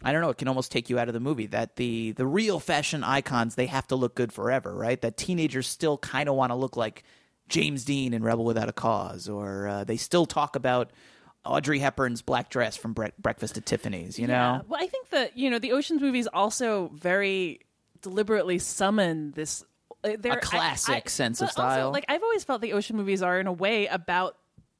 [SPEAKER 4] I don't know, it can almost take you out of the movie, that the the real fashion icons, they have to look good forever, right? That teenagers still kind of want to look like James Dean in Rebel Without a Cause, or uh, they still talk about Audrey Hepburn's black dress from Bre- Breakfast at Tiffany's, you know?
[SPEAKER 3] Yeah. Well, I think that, you know, the Ocean's movies also very deliberately summon this uh,
[SPEAKER 4] a classic
[SPEAKER 3] I, I,
[SPEAKER 4] sense of
[SPEAKER 3] but
[SPEAKER 4] style.
[SPEAKER 3] Also, like, I've always felt the Ocean movies are in a way about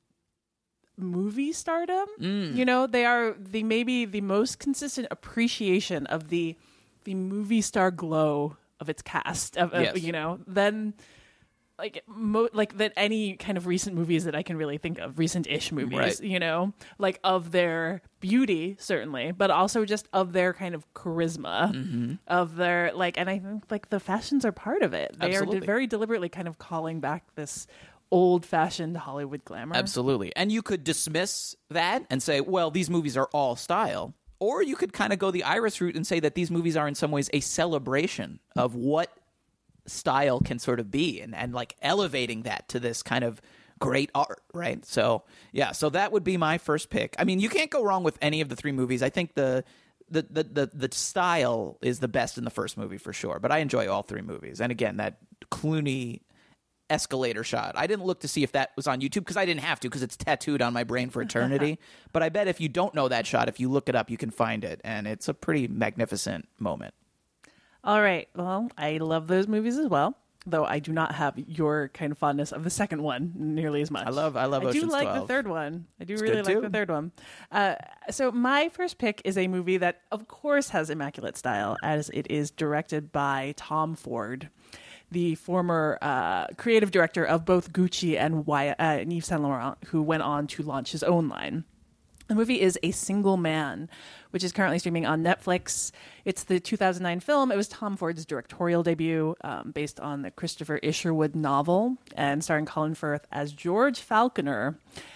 [SPEAKER 3] movie stardom.
[SPEAKER 4] Mm.
[SPEAKER 3] You know, they are the maybe the most consistent appreciation of the the movie star glow of its cast. Of, of
[SPEAKER 4] Yes.
[SPEAKER 3] you know, than like mo- like that any kind of recent movies that I can really think of, recent-ish movies.
[SPEAKER 4] Right.
[SPEAKER 3] You know, like of their beauty certainly, but also just of their kind of charisma,
[SPEAKER 4] Mm-hmm.
[SPEAKER 3] of their like, and I think like the fashions are part of it. They
[SPEAKER 4] Absolutely.
[SPEAKER 3] are de- very deliberately kind of calling back this old-fashioned Hollywood glamour.
[SPEAKER 4] Absolutely. And you could dismiss that and say, well, these movies are all style. Or you could kind of go the Iris route and say that these movies are in some ways a celebration of what style can sort of be, and, and like elevating that to this kind of great art, right? So, yeah, so that would be my first pick. I mean, you can't go wrong with any of the three movies. I think the the the the, the style is the best in the first movie for sure, but I enjoy all three movies. And again, that Clooney escalator shot, I didn't look to see if that was on YouTube because I didn't have to, because it's tattooed on my brain for eternity. But I bet if you don't know that shot, if you look it up, you can find it, and it's a pretty magnificent moment.
[SPEAKER 3] All right. Well, I love those movies as well, though I do not have your kind of fondness of the second one nearly as much.
[SPEAKER 4] I love I love
[SPEAKER 3] I do
[SPEAKER 4] Ocean's
[SPEAKER 3] like
[SPEAKER 4] twelve.
[SPEAKER 3] the third one. I do
[SPEAKER 4] It's
[SPEAKER 3] really
[SPEAKER 4] good
[SPEAKER 3] like
[SPEAKER 4] too.
[SPEAKER 3] the third one. Uh, so my first pick is a movie that, of course, has immaculate style, as it is directed by Tom Ford, the former uh, creative director of both Gucci and, y- uh, and Yves Saint Laurent, who went on to launch his own line. The movie is A Single Man, which is currently streaming on Netflix. It's the two thousand nine film. It was Tom Ford's directorial debut, um, based on the Christopher Isherwood novel, and starring Colin Firth as George Falconer,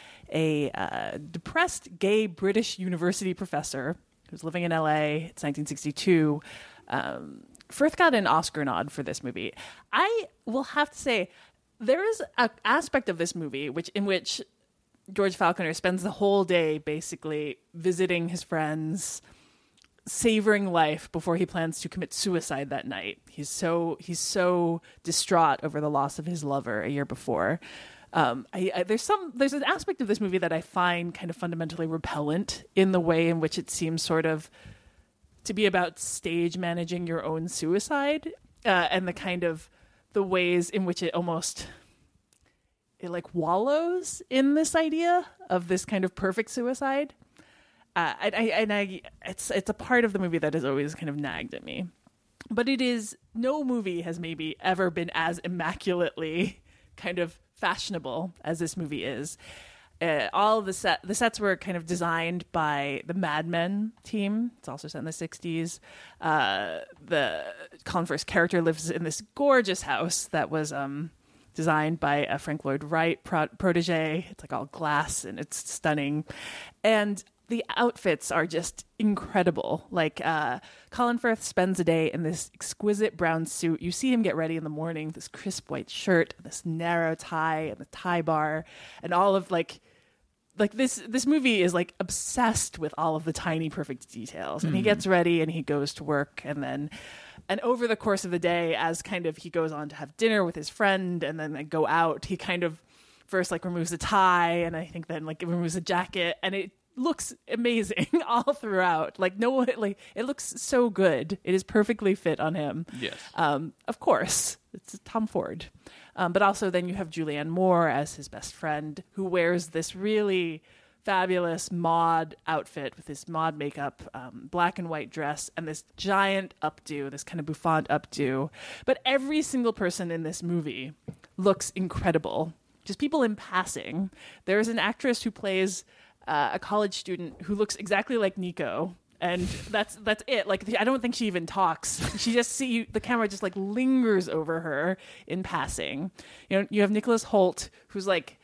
[SPEAKER 3] a uh, depressed gay British university professor who's living in L A. It's nineteen sixty-two. Um, Firth got an Oscar nod for this movie. I will have to say, there is an aspect of this movie which in which George Falconer spends the whole day basically visiting his friends, savoring life before he plans to commit suicide that night. He's so he's so distraught over the loss of his lover a year before. Um, I, I, there's some there's an aspect of this movie that I find kind of fundamentally repellent in the way in which it seems sort of to be about stage managing your own suicide, uh, and the kind of the ways in which it almost it like wallows in this idea of this kind of perfect suicide. Uh, and I, and I, it's it's a part of the movie that has always kind of nagged at me. But it is, no movie has maybe ever been as immaculately kind of fashionable as this movie is. Uh, all of the set, the sets were kind of designed by the Mad Men team. It's also set in the sixties. Uh, the Colin Firth's character lives in this gorgeous house that was um, designed by a Frank Lloyd Wright pro- protege. It's like all glass and it's stunning. And the outfits are just incredible. Like uh, Colin Firth spends a day in this exquisite brown suit. You see him get ready in the morning, this crisp white shirt, this narrow tie, and the tie bar, and all of like, like this. This movie is like obsessed with all of the tiny, perfect details. And he gets ready and he goes to work, and then, and over the course of the day, as kind of he goes on to have dinner with his friend, and then like, go out, he kind of first like removes the tie, and I think then like removes the jacket, and it looks amazing all throughout. Like no one, like it looks so good. It is perfectly fit on him.
[SPEAKER 4] Yes.
[SPEAKER 3] Um, of course, it's Tom Ford. Um, but also then you have Julianne Moore as his best friend, who wears this really fabulous mod outfit with this mod makeup, um, black and white dress, and this giant updo, this kind of bouffant updo. But every single person in this movie looks incredible. Just people in passing. There's an actress who plays Uh, a college student who looks exactly like Nico, and that's that's it. Like I don't think she even talks. She just see the camera just like lingers over her in passing. You know, you have Nicholas Hoult, who's like,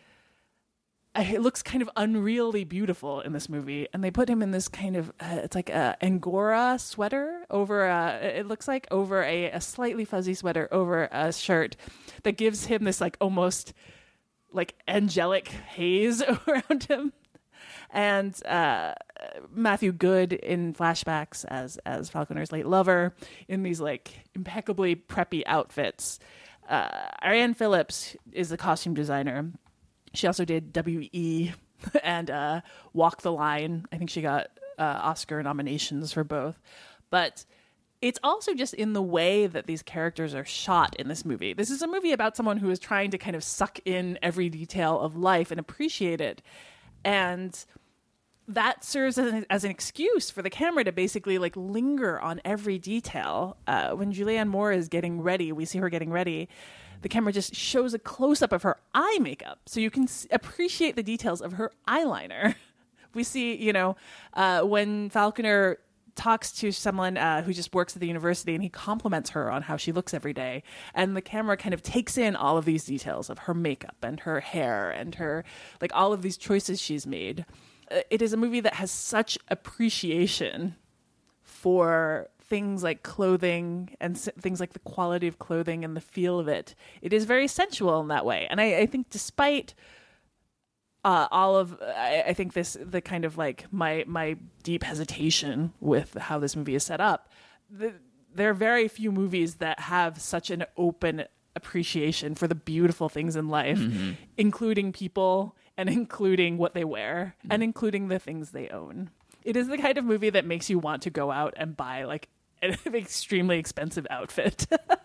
[SPEAKER 3] it looks kind of unreally beautiful in this movie, and they put him in this kind of uh, it's like a Angora sweater over a, it looks like over a, a slightly fuzzy sweater over a shirt that gives him this like almost like angelic haze around him. And uh, Matthew Good in flashbacks as as Falconer's late lover in these like impeccably preppy outfits. Uh, Ariane Phillips is the costume designer. She also did W E and uh, Walk the Line. I think she got uh, Oscar nominations for both. But it's also just in the way that these characters are shot in this movie. This is a movie about someone who is trying to kind of suck in every detail of life and appreciate it. And that serves as an, as an excuse for the camera to basically like linger on every detail. Uh, when Julianne Moore is getting ready, we see her getting ready, the camera just shows a close-up of her eye makeup. So you can s- appreciate the details of her eyeliner. We see, you know, uh, when Falconer talks to someone uh, who just works at the university and he compliments her on how she looks every day. And the camera kind of takes in all of these details of her makeup and her hair and her, like all of these choices she's made. Uh, it is a movie that has such appreciation for things like clothing and s- things like the quality of clothing and the feel of it. It is very sensual in that way. And I, I think despite Uh, all of, I, I think this, the kind of like my my deep hesitation with how this movie is set up, the, there are very few movies that have such an open appreciation for the beautiful things in life, mm-hmm. including people and including what they wear mm-hmm. and including the things they own. It is the kind of movie that makes you want to go out and buy like an extremely expensive outfit.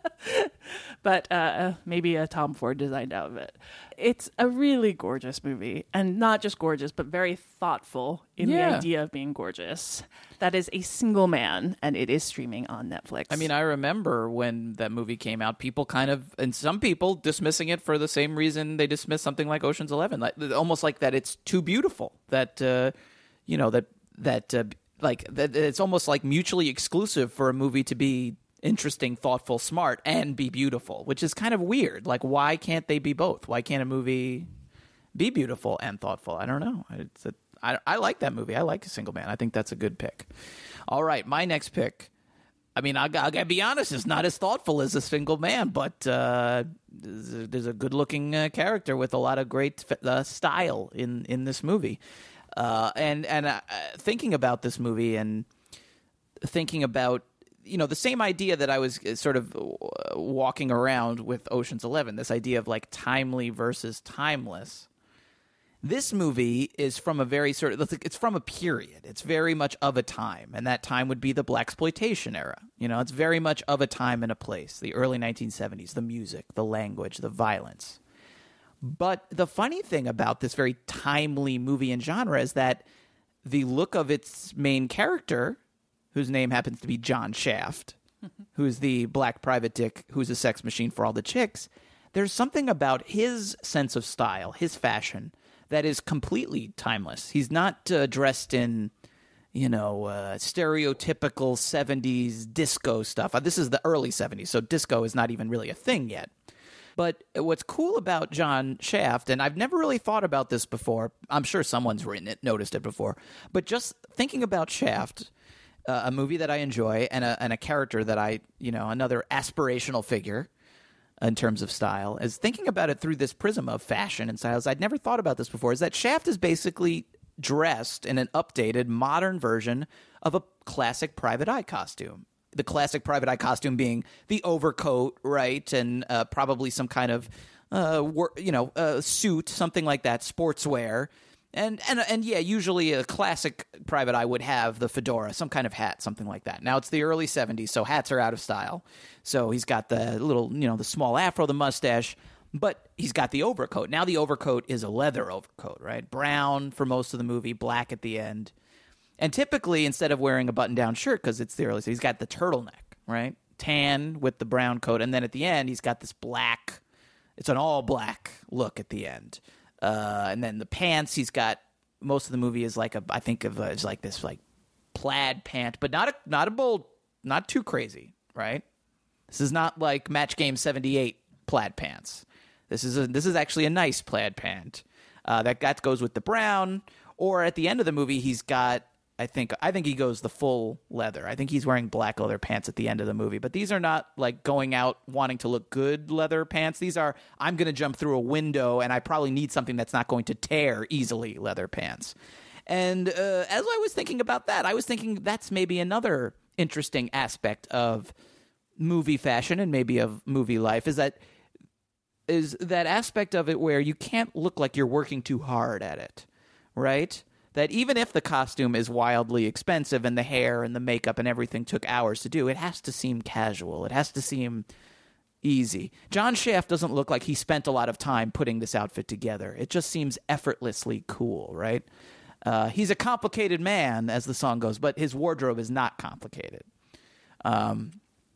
[SPEAKER 3] But uh, maybe a Tom Ford designed outfit. It's a really gorgeous movie, and not just gorgeous, but very thoughtful in
[SPEAKER 4] yeah.
[SPEAKER 3] the idea of being gorgeous. That is A Single Man, and it is streaming on Netflix.
[SPEAKER 4] I mean, I remember when that movie came out, people kind of, and some people dismissing it for the same reason they dismiss something like Ocean's Eleven, like, almost like that it's too beautiful, that, uh, you know, that, that uh, like, that it's almost like mutually exclusive for a movie to be interesting, thoughtful, smart, and be beautiful, which is kind of weird. Like, why can't they be both? Why can't a movie be beautiful and thoughtful? I don't know. It's a, I, I like that movie. I like A Single Man. I think that's a good pick. All right, my next pick. I mean, I, I gotta be honest, it's not as thoughtful as A Single Man, but uh, there's a, there's a good-looking uh, character with a lot of great uh, style in, in this movie. Uh, and and uh, thinking about this movie and thinking about, you know, the same idea that I was sort of walking around with Ocean's Eleven, this idea of like timely versus timeless. This movie is from a very sort of, it's from a period. It's very much of a time, and that time would be the blaxploitation era. You know, it's very much of a time and a place, the early nineteen seventies, the music, the language, the violence. But the funny thing about this very timely movie and genre is that the look of its main character, whose name happens to be John Shaft, who's the black private dick, who's a sex machine for all the chicks, there's something about his sense of style, his fashion, that is completely timeless. He's not uh, dressed in, you know, uh, stereotypical seventies disco stuff. Uh, this is the early seventies, so disco is not even really a thing yet. But what's cool about John Shaft, and I've never really thought about this before, I'm sure someone's written it, noticed it before, but just thinking about Shaft, uh, a movie that I enjoy, and a, and a character that I, you know, another aspirational figure in terms of style, is thinking about it through this prism of fashion and styles. I'd never thought about this before, is that Shaft is basically dressed in an updated, modern version of a classic Private Eye costume. The classic Private Eye costume being the overcoat, right, and uh, probably some kind of, uh, wor- you know, uh, suit, something like that, sportswear. And, and, and yeah, usually a classic Private Eye would have the fedora, some kind of hat, something like that. Now, it's the early seventies, so hats are out of style. So he's got the little, you know, the small afro, the mustache, but he's got the overcoat. Now the overcoat is a leather overcoat, right? Brown for most of the movie, black at the end. And typically, instead of wearing a button-down shirt, because it's the early, so he's got the turtleneck, right? Tan with the brown coat. And then at the end, he's got this black, it's an all-black look at the end. Uh, and then the pants, he's got, most of the movie is like a, I think of uh, it's like this like plaid pant, but not a, not a bold, not too crazy, right? This is not like Match Game seventy-eight plaid pants. This is a, this is actually a nice plaid pant. Uh, that, that goes with the brown. Or at the end of the movie, he's got, I think I think he goes the full leather. I think he's wearing black leather pants at the end of the movie. But these are not like going out wanting to look good leather pants. These are, I'm going to jump through a window and I probably need something that's not going to tear easily leather pants. And uh, as I was thinking about that, I was thinking that's maybe another interesting aspect of movie fashion and maybe of movie life is that is that aspect of it where you can't look like you're working too hard at it, right? That even if the costume is wildly expensive and the hair and the makeup and everything took hours to do, it has to seem casual. It has to seem easy. John Shaft doesn't look like he spent a lot of time putting this outfit together. It just seems effortlessly cool, right? Uh, he's a complicated man, as the song goes, but his wardrobe is not complicated. Um,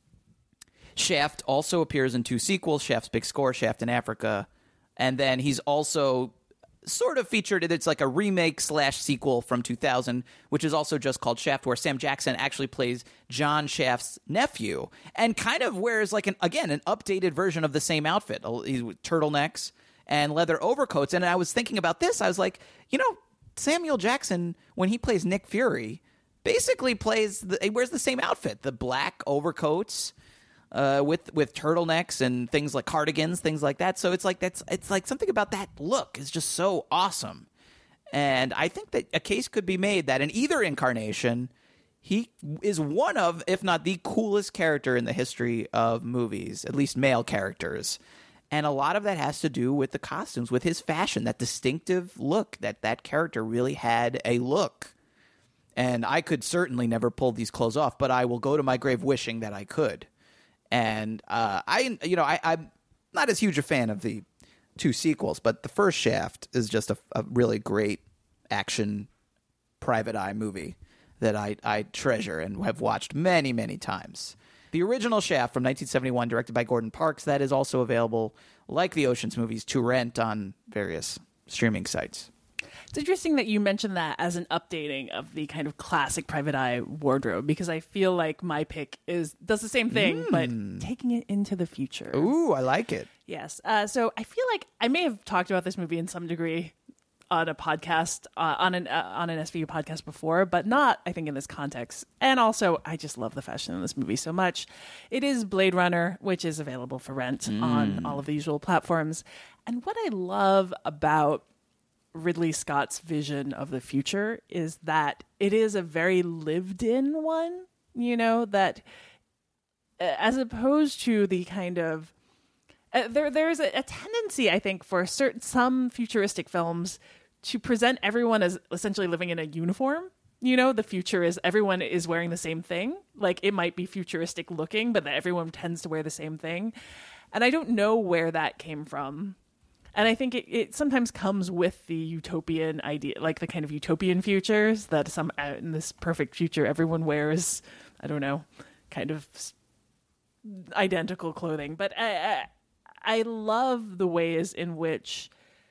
[SPEAKER 4] Shaft also appears in two sequels, Shaft's Big Score, Shaft in Africa, and then he's also sort of featured, it's like a remake slash sequel from two thousand, which is also just called Shaft, where Sam Jackson actually plays John Shaft's nephew, and kind of wears like, an again, an updated version of the same outfit. He's with turtlenecks and leather overcoats, and I was thinking about this, I was like, you know, Samuel Jackson, when he plays Nick Fury, basically plays, the, he wears the same outfit, the black overcoats, Uh, with with turtlenecks and things like cardigans, things like that. So it's like that's it's like something about that look is just so awesome, and I think that a case could be made that in either incarnation, he is one of, if not the coolest character in the history of movies, at least male characters, and a lot of that has to do with the costumes, with his fashion, that distinctive look that that character really had a look, and I could certainly never pull these clothes off, but I will go to my grave wishing that I could. And uh, I, you know, I, I'm not as huge a fan of the two sequels, but the first Shaft is just a, a really great action private eye movie that I, I treasure and have watched many, many times. The original Shaft from nineteen seventy-one, directed by Gordon Parks, that is also available, like the Ocean's movies, to rent on various streaming sites.
[SPEAKER 3] It's interesting that you mentioned that as an updating of the kind of classic Private Eye wardrobe, because I feel like my pick is does the same thing, mm. but taking it into the future.
[SPEAKER 4] Ooh, I like it.
[SPEAKER 3] Yes. Uh, so I feel like I may have talked about this movie in some degree on a podcast, uh, on an uh, on an S V U podcast before, but not, I think, in this context. And also, I just love the fashion in this movie so much. It is Blade Runner, which is available for rent mm. on all of the usual platforms. And what I love about Ridley Scott's vision of the future is that it is a very lived in one, you know, that uh, as opposed to the kind of uh, there there's a, a tendency, I think, for certain some futuristic films to present everyone as essentially living in a uniform. You know, the future is everyone is wearing the same thing. Like, it might be futuristic looking, but that everyone tends to wear the same thing. And I don't know where that came from. And I think it, it sometimes comes with the utopian idea, like the kind of utopian futures that some uh, in this perfect future, everyone wears, I don't know, kind of identical clothing. But I, I, I love the ways in which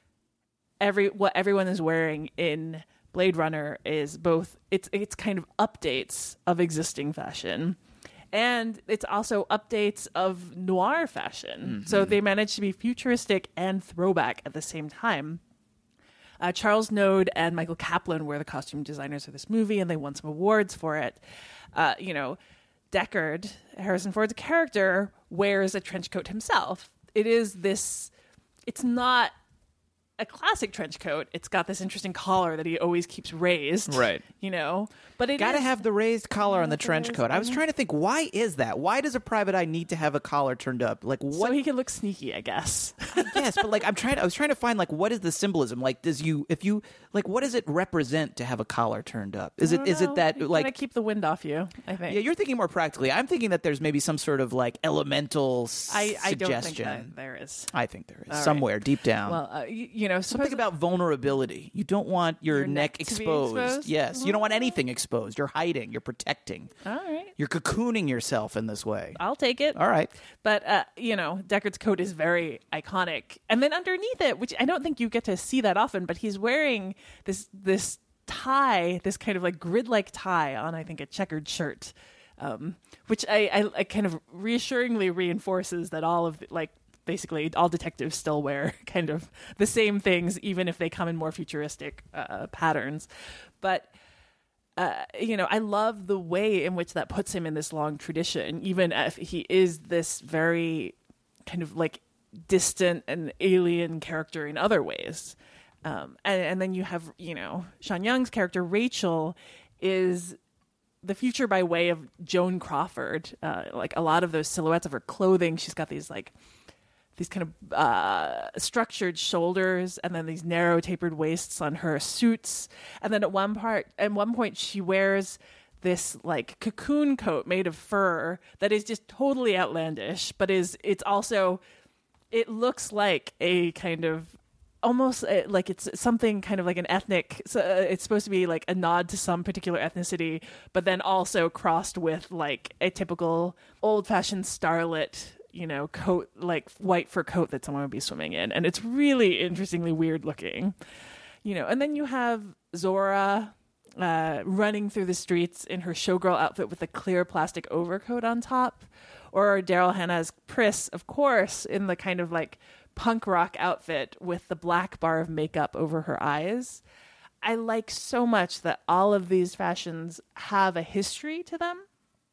[SPEAKER 3] every what everyone is wearing in Blade Runner is both it's it's kind of updates of existing fashion. And it's also updates of noir fashion. Mm-hmm. So they managed to be futuristic and throwback at the same time. Uh, Charles Node and Michael Kaplan were the costume designers of this movie, and they won some awards for it. Uh, you know, Deckard, Harrison Ford's character, wears a trench coat himself. It is this... It's not a classic trench coat. It's got this interesting collar that he always keeps raised.
[SPEAKER 4] Right.
[SPEAKER 3] You know? But it
[SPEAKER 4] Gotta
[SPEAKER 3] is,
[SPEAKER 4] have the raised collar on the trench
[SPEAKER 3] raised,
[SPEAKER 4] coat. I was trying to think, why is that? Why does a private eye need to have a collar turned up? Like, what?
[SPEAKER 3] So he can look sneaky, I guess.
[SPEAKER 4] Yes, but like I'm trying to, I was trying to find like what is the symbolism? Like, does you if you like what does it represent to have a collar turned up? Is it is
[SPEAKER 3] know.
[SPEAKER 4] it that
[SPEAKER 3] you
[SPEAKER 4] like
[SPEAKER 3] gotta keep the wind off you? I think.
[SPEAKER 4] Yeah, you're thinking more practically. I'm thinking that there's maybe some sort of like elemental s-
[SPEAKER 3] I, I
[SPEAKER 4] suggestion.
[SPEAKER 3] don't think that there is.
[SPEAKER 4] I think there is
[SPEAKER 3] All
[SPEAKER 4] somewhere
[SPEAKER 3] right.
[SPEAKER 4] deep down.
[SPEAKER 3] Well, uh, you, you know,
[SPEAKER 4] Something
[SPEAKER 3] suppose-
[SPEAKER 4] about vulnerability. You don't want your,
[SPEAKER 3] Your
[SPEAKER 4] neck,
[SPEAKER 3] neck to be
[SPEAKER 4] exposed.
[SPEAKER 3] exposed?
[SPEAKER 4] Yes, you don't want anything exposed. You're hiding. You're protecting.
[SPEAKER 3] All right.
[SPEAKER 4] You're cocooning yourself in this way.
[SPEAKER 3] I'll take it.
[SPEAKER 4] All right.
[SPEAKER 3] But, uh, you know, Deckard's coat is very iconic. And then underneath it, which I don't think you get to see that often, but he's wearing this this tie, this kind of like grid-like tie on, I think, a checkered shirt, um, which I, I, I kind of reassuringly reinforces that all of, the, like, basically all detectives still wear kind of the same things, even if they come in more futuristic uh, patterns. But... Uh, you know, I love the way in which that puts him in this long tradition, even if he is this very kind of like distant and alien character in other ways. Um, and, and then you have, you know, Sean Young's character, Rachel, is the future by way of Joan Crawford. Uh, like a lot of those silhouettes of her clothing, she's got these like these kind of uh, structured shoulders, and then these narrow tapered waists on her suits. And then at one part, at one point, she wears this like cocoon coat made of fur that is just totally outlandish, but is it's also it looks like a kind of almost uh, like it's something kind of like an ethnic, so, uh, it's supposed to be like a nod to some particular ethnicity, but then also crossed with like a typical old-fashioned starlet, you know, coat, like white fur coat that someone would be swimming in. And it's really interestingly weird looking, you know. And then you have Zora uh, running through the streets in her showgirl outfit with a clear plastic overcoat on top, or Daryl Hannah's Pris, of course, in the kind of like punk rock outfit with the black bar of makeup over her eyes. I like so much that all of these fashions have a history to them.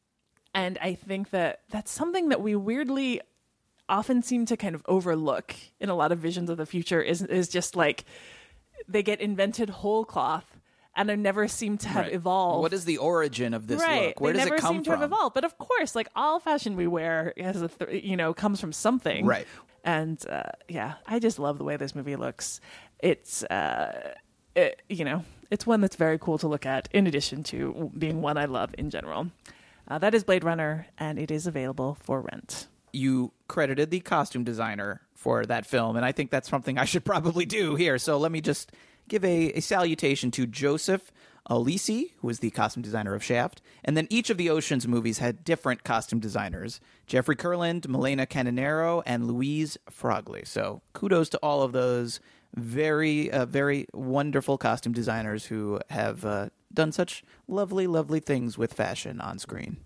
[SPEAKER 3] And I think that that's something that we weirdly often seem to kind of overlook in a lot of visions of the future is, is just like they get invented whole cloth and they never seem to have
[SPEAKER 4] Right.
[SPEAKER 3] evolved.
[SPEAKER 4] What is the origin of this
[SPEAKER 3] right.
[SPEAKER 4] look? Where
[SPEAKER 3] they
[SPEAKER 4] does
[SPEAKER 3] never
[SPEAKER 4] it come
[SPEAKER 3] seem
[SPEAKER 4] from?
[SPEAKER 3] to have evolved. But of course, like all fashion we wear has a th- you know, comes from something.
[SPEAKER 4] Right.
[SPEAKER 3] And uh, yeah, I just love the way this movie looks. It's, uh, it, you know, it's one that's very cool to look at, in addition to being one I love in general. Uh, that is Blade Runner, and it is available for rent.
[SPEAKER 4] You credited the costume designer for that film, and I think that's something I should probably do here. So let me just give a, a salutation to Joseph Alisi, who is the costume designer of Shaft. And then each of the Ocean's movies had different costume designers. Jeffrey Kurland, Milena Canonero, and Louise Frogley. So kudos to all of those very, uh, very wonderful costume designers who have uh, done such lovely, lovely things with fashion on screen.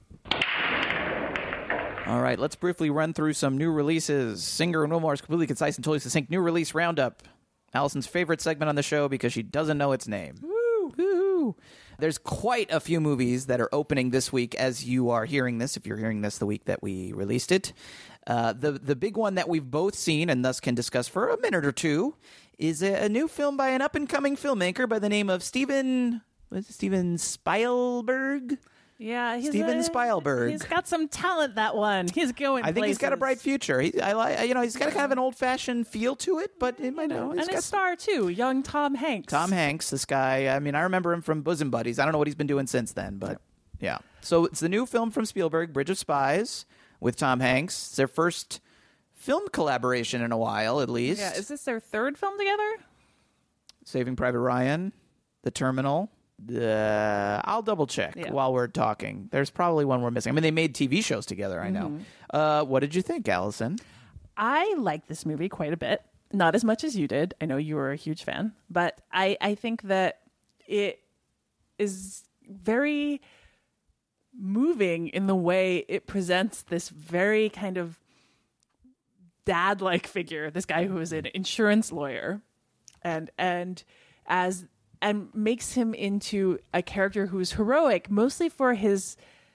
[SPEAKER 4] All right, let's briefly run through some new releases. Singer and Wilmore's completely concise and totally succinct new release roundup. Allison's favorite segment on the show because she doesn't know its name. Woo! Woo! There's quite a few movies that are opening this week as you are hearing this, if you're hearing this the week that we released it. Uh, the, the big one that we've both seen and thus can discuss for a minute or two is a, a new film by an up-and-coming filmmaker by the name of Steven... What is it, Steven Spielberg?
[SPEAKER 3] Yeah, he's
[SPEAKER 4] Steven
[SPEAKER 3] a-
[SPEAKER 4] Spielberg.
[SPEAKER 3] He's got some talent, that one. He's going
[SPEAKER 4] I think he's got a
[SPEAKER 3] places.
[SPEAKER 4] bright future. He, I like, you know, he's got a kind of an old-fashioned feel to it, but it might know.
[SPEAKER 3] And a star, too, young Tom Hanks.
[SPEAKER 4] Tom Hanks, this guy. I mean, I remember him from Bosom Buddies. I don't know what he's been doing since then, but yeah. So it's the new film from Spielberg, Bridge of Spies, with Tom Hanks. It's their first film collaboration in a while, at least.
[SPEAKER 3] Yeah, is this their third film together?
[SPEAKER 4] Saving Private Ryan, The Terminal. Uh, I'll double check
[SPEAKER 3] Yeah.
[SPEAKER 4] while we're talking. There's probably one we're missing. I mean, they made T V shows together, I know.
[SPEAKER 3] Mm-hmm.
[SPEAKER 4] Uh, what did you think, Allison?
[SPEAKER 3] I like this movie quite a bit. Not as much as you did. I know you were a huge fan. But I, I think that it is very moving in the way it presents this very kind of dad-like figure, this guy who is an insurance lawyer, and and as and makes him into a character who's heroic, mostly for his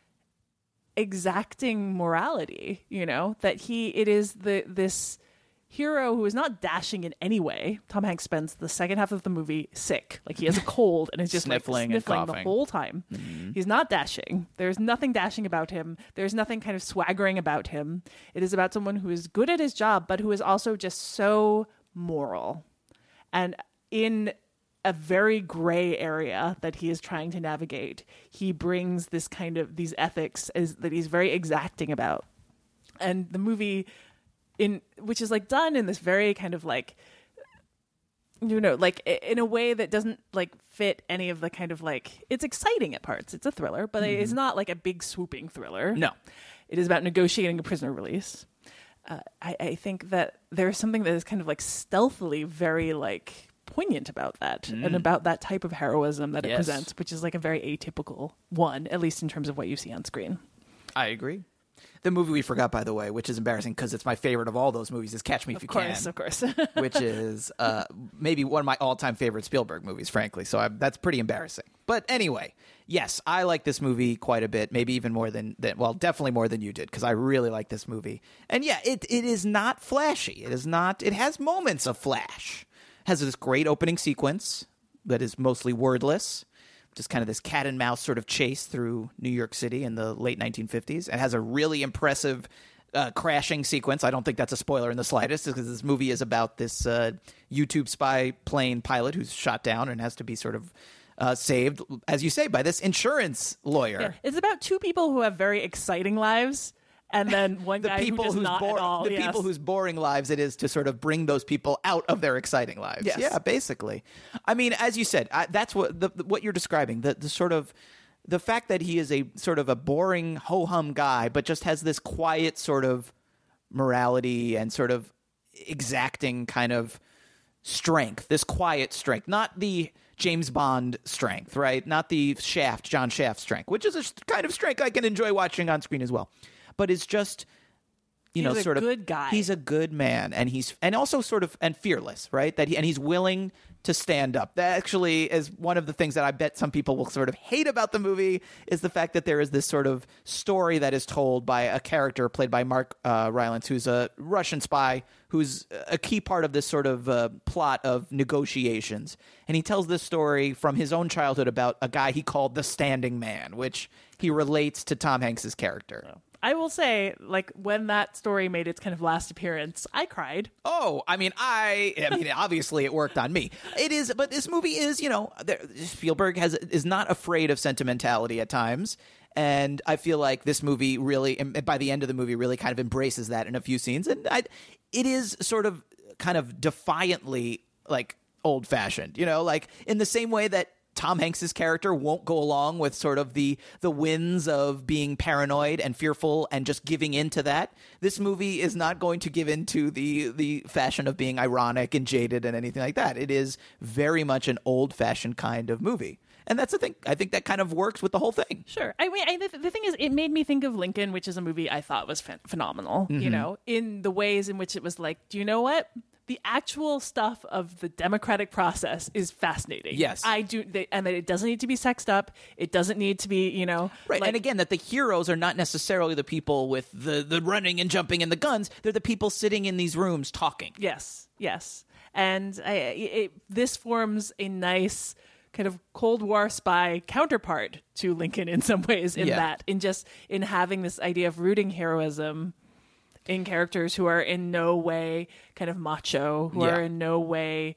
[SPEAKER 3] exacting morality, you know, that he, it is the, this hero who is not dashing in any way. Tom Hanks spends the second half of the movie sick. Like he has a cold and is just
[SPEAKER 4] Sniffling
[SPEAKER 3] like
[SPEAKER 4] and
[SPEAKER 3] sniffling the
[SPEAKER 4] coughing.
[SPEAKER 3] whole time. Mm-hmm. He's not dashing. There's nothing dashing about him. There's nothing kind of swaggering about him. It is about someone who is good at his job, but who is also just so moral. And in a very gray area that he is trying to navigate, he brings this kind of these ethics is that he's very exacting about. And the movie, in which is like done in this very kind of like, you know, like in a way that doesn't like fit any of the kind of like, it's exciting at parts. It's a thriller, but mm-hmm. it's not like a big swooping thriller.
[SPEAKER 4] No.
[SPEAKER 3] It is about negotiating a prisoner release. Uh, I, I think that there's something that is kind of like stealthily very like poignant about that mm. and about that type of heroism that it
[SPEAKER 4] yes.
[SPEAKER 3] presents, which is like a very atypical one, at least in terms of what you see on screen.
[SPEAKER 4] I agree. The movie we forgot, by the way, which is embarrassing because it's my favorite of all those movies, is Catch Me If
[SPEAKER 3] Of
[SPEAKER 4] You
[SPEAKER 3] course,
[SPEAKER 4] Can.
[SPEAKER 3] of course.
[SPEAKER 4] Which is uh, maybe one of my all-time favorite Spielberg movies, frankly. So I, that's pretty embarrassing. But anyway, yes, I like this movie quite a bit, maybe even more than, than well, definitely more than you did, because I really like this movie. And yeah, it it is not flashy. It is not. It has moments of flash. has this great opening sequence that is mostly wordless, just kind of this cat and mouse sort of chase through New York City in the late nineteen fifties. It has a really impressive uh, crashing sequence. I don't think that's a spoiler in the slightest, because this movie is about this uh, YouTube spy plane pilot who's shot down and has to be sort of uh, saved, as you say, by this insurance lawyer.
[SPEAKER 3] Yeah. It's about two people who have very exciting lives, and then one
[SPEAKER 4] The
[SPEAKER 3] guy
[SPEAKER 4] people
[SPEAKER 3] who does
[SPEAKER 4] whose
[SPEAKER 3] not
[SPEAKER 4] bor-
[SPEAKER 3] at all.
[SPEAKER 4] the
[SPEAKER 3] yes.
[SPEAKER 4] people whose boring lives it is to sort of bring those people out of their exciting lives.
[SPEAKER 3] Yes.
[SPEAKER 4] Yeah, basically. I mean, as you said, I, that's what the, what you're describing. The the sort of the fact that he is a sort of a boring ho hum guy, but just has this quiet sort of morality and sort of exacting kind of strength. This quiet strength, not the James Bond strength, right? Not the Shaft, John Shaft strength, which is a kind of strength I can enjoy watching on screen as well. But it's just, you know,
[SPEAKER 3] He's a
[SPEAKER 4] sort of
[SPEAKER 3] good guy.
[SPEAKER 4] He's a good man, and he's and also sort of and fearless, right? That he and he's willing to stand up. That actually is one of the things that I bet some people will sort of hate about the movie, is the fact that there is this sort of story that is told by a character played by Mark uh, Rylance, who's a Russian spy, who's a key part of this sort of uh, plot of negotiations. And he tells this story from his own childhood about a guy he called the Standing Man, which he relates to Tom Hanks's character.
[SPEAKER 3] I will say, like, when that story made its kind of last appearance, I cried.
[SPEAKER 4] Oh, I mean, I, I mean, obviously it worked on me. It is, but this movie is, you know, there, Spielberg has is not afraid of sentimentality at times, and I feel like this movie really, and by the end of the movie, really kind of embraces that in a few scenes, and I, it is sort of, kind of defiantly like old fashioned, you know, like in the same way that Tom Hanks's character won't go along with sort of the the winds of being paranoid and fearful and just giving into that. This movie is not going to give into the the fashion of being ironic and jaded and anything like that. It is very much an old-fashioned kind of movie. And that's the thing. I think that kind of works with the whole thing.
[SPEAKER 3] Sure. I mean, I, the, the thing is, it made me think of Lincoln, which is a movie I thought was ph- phenomenal,
[SPEAKER 4] Mm-hmm.
[SPEAKER 3] you know, in the ways in which it was like, do you know what? The actual stuff of the democratic process is fascinating.
[SPEAKER 4] Yes.
[SPEAKER 3] I do. They, and that it doesn't need to be sexed up. It doesn't need to be, you know.
[SPEAKER 4] Right.
[SPEAKER 3] like-
[SPEAKER 4] and again, that the heroes are not necessarily the people with the, the running and jumping and the guns. They're the people sitting in these rooms talking.
[SPEAKER 3] Yes. Yes. And I, it, this forms a nice kind of Cold War spy counterpart to Lincoln in some ways, in
[SPEAKER 4] Yeah.
[SPEAKER 3] that, in just in having this idea of rooting heroism in characters who are in no way kind of macho, who
[SPEAKER 4] Yeah.
[SPEAKER 3] are in no way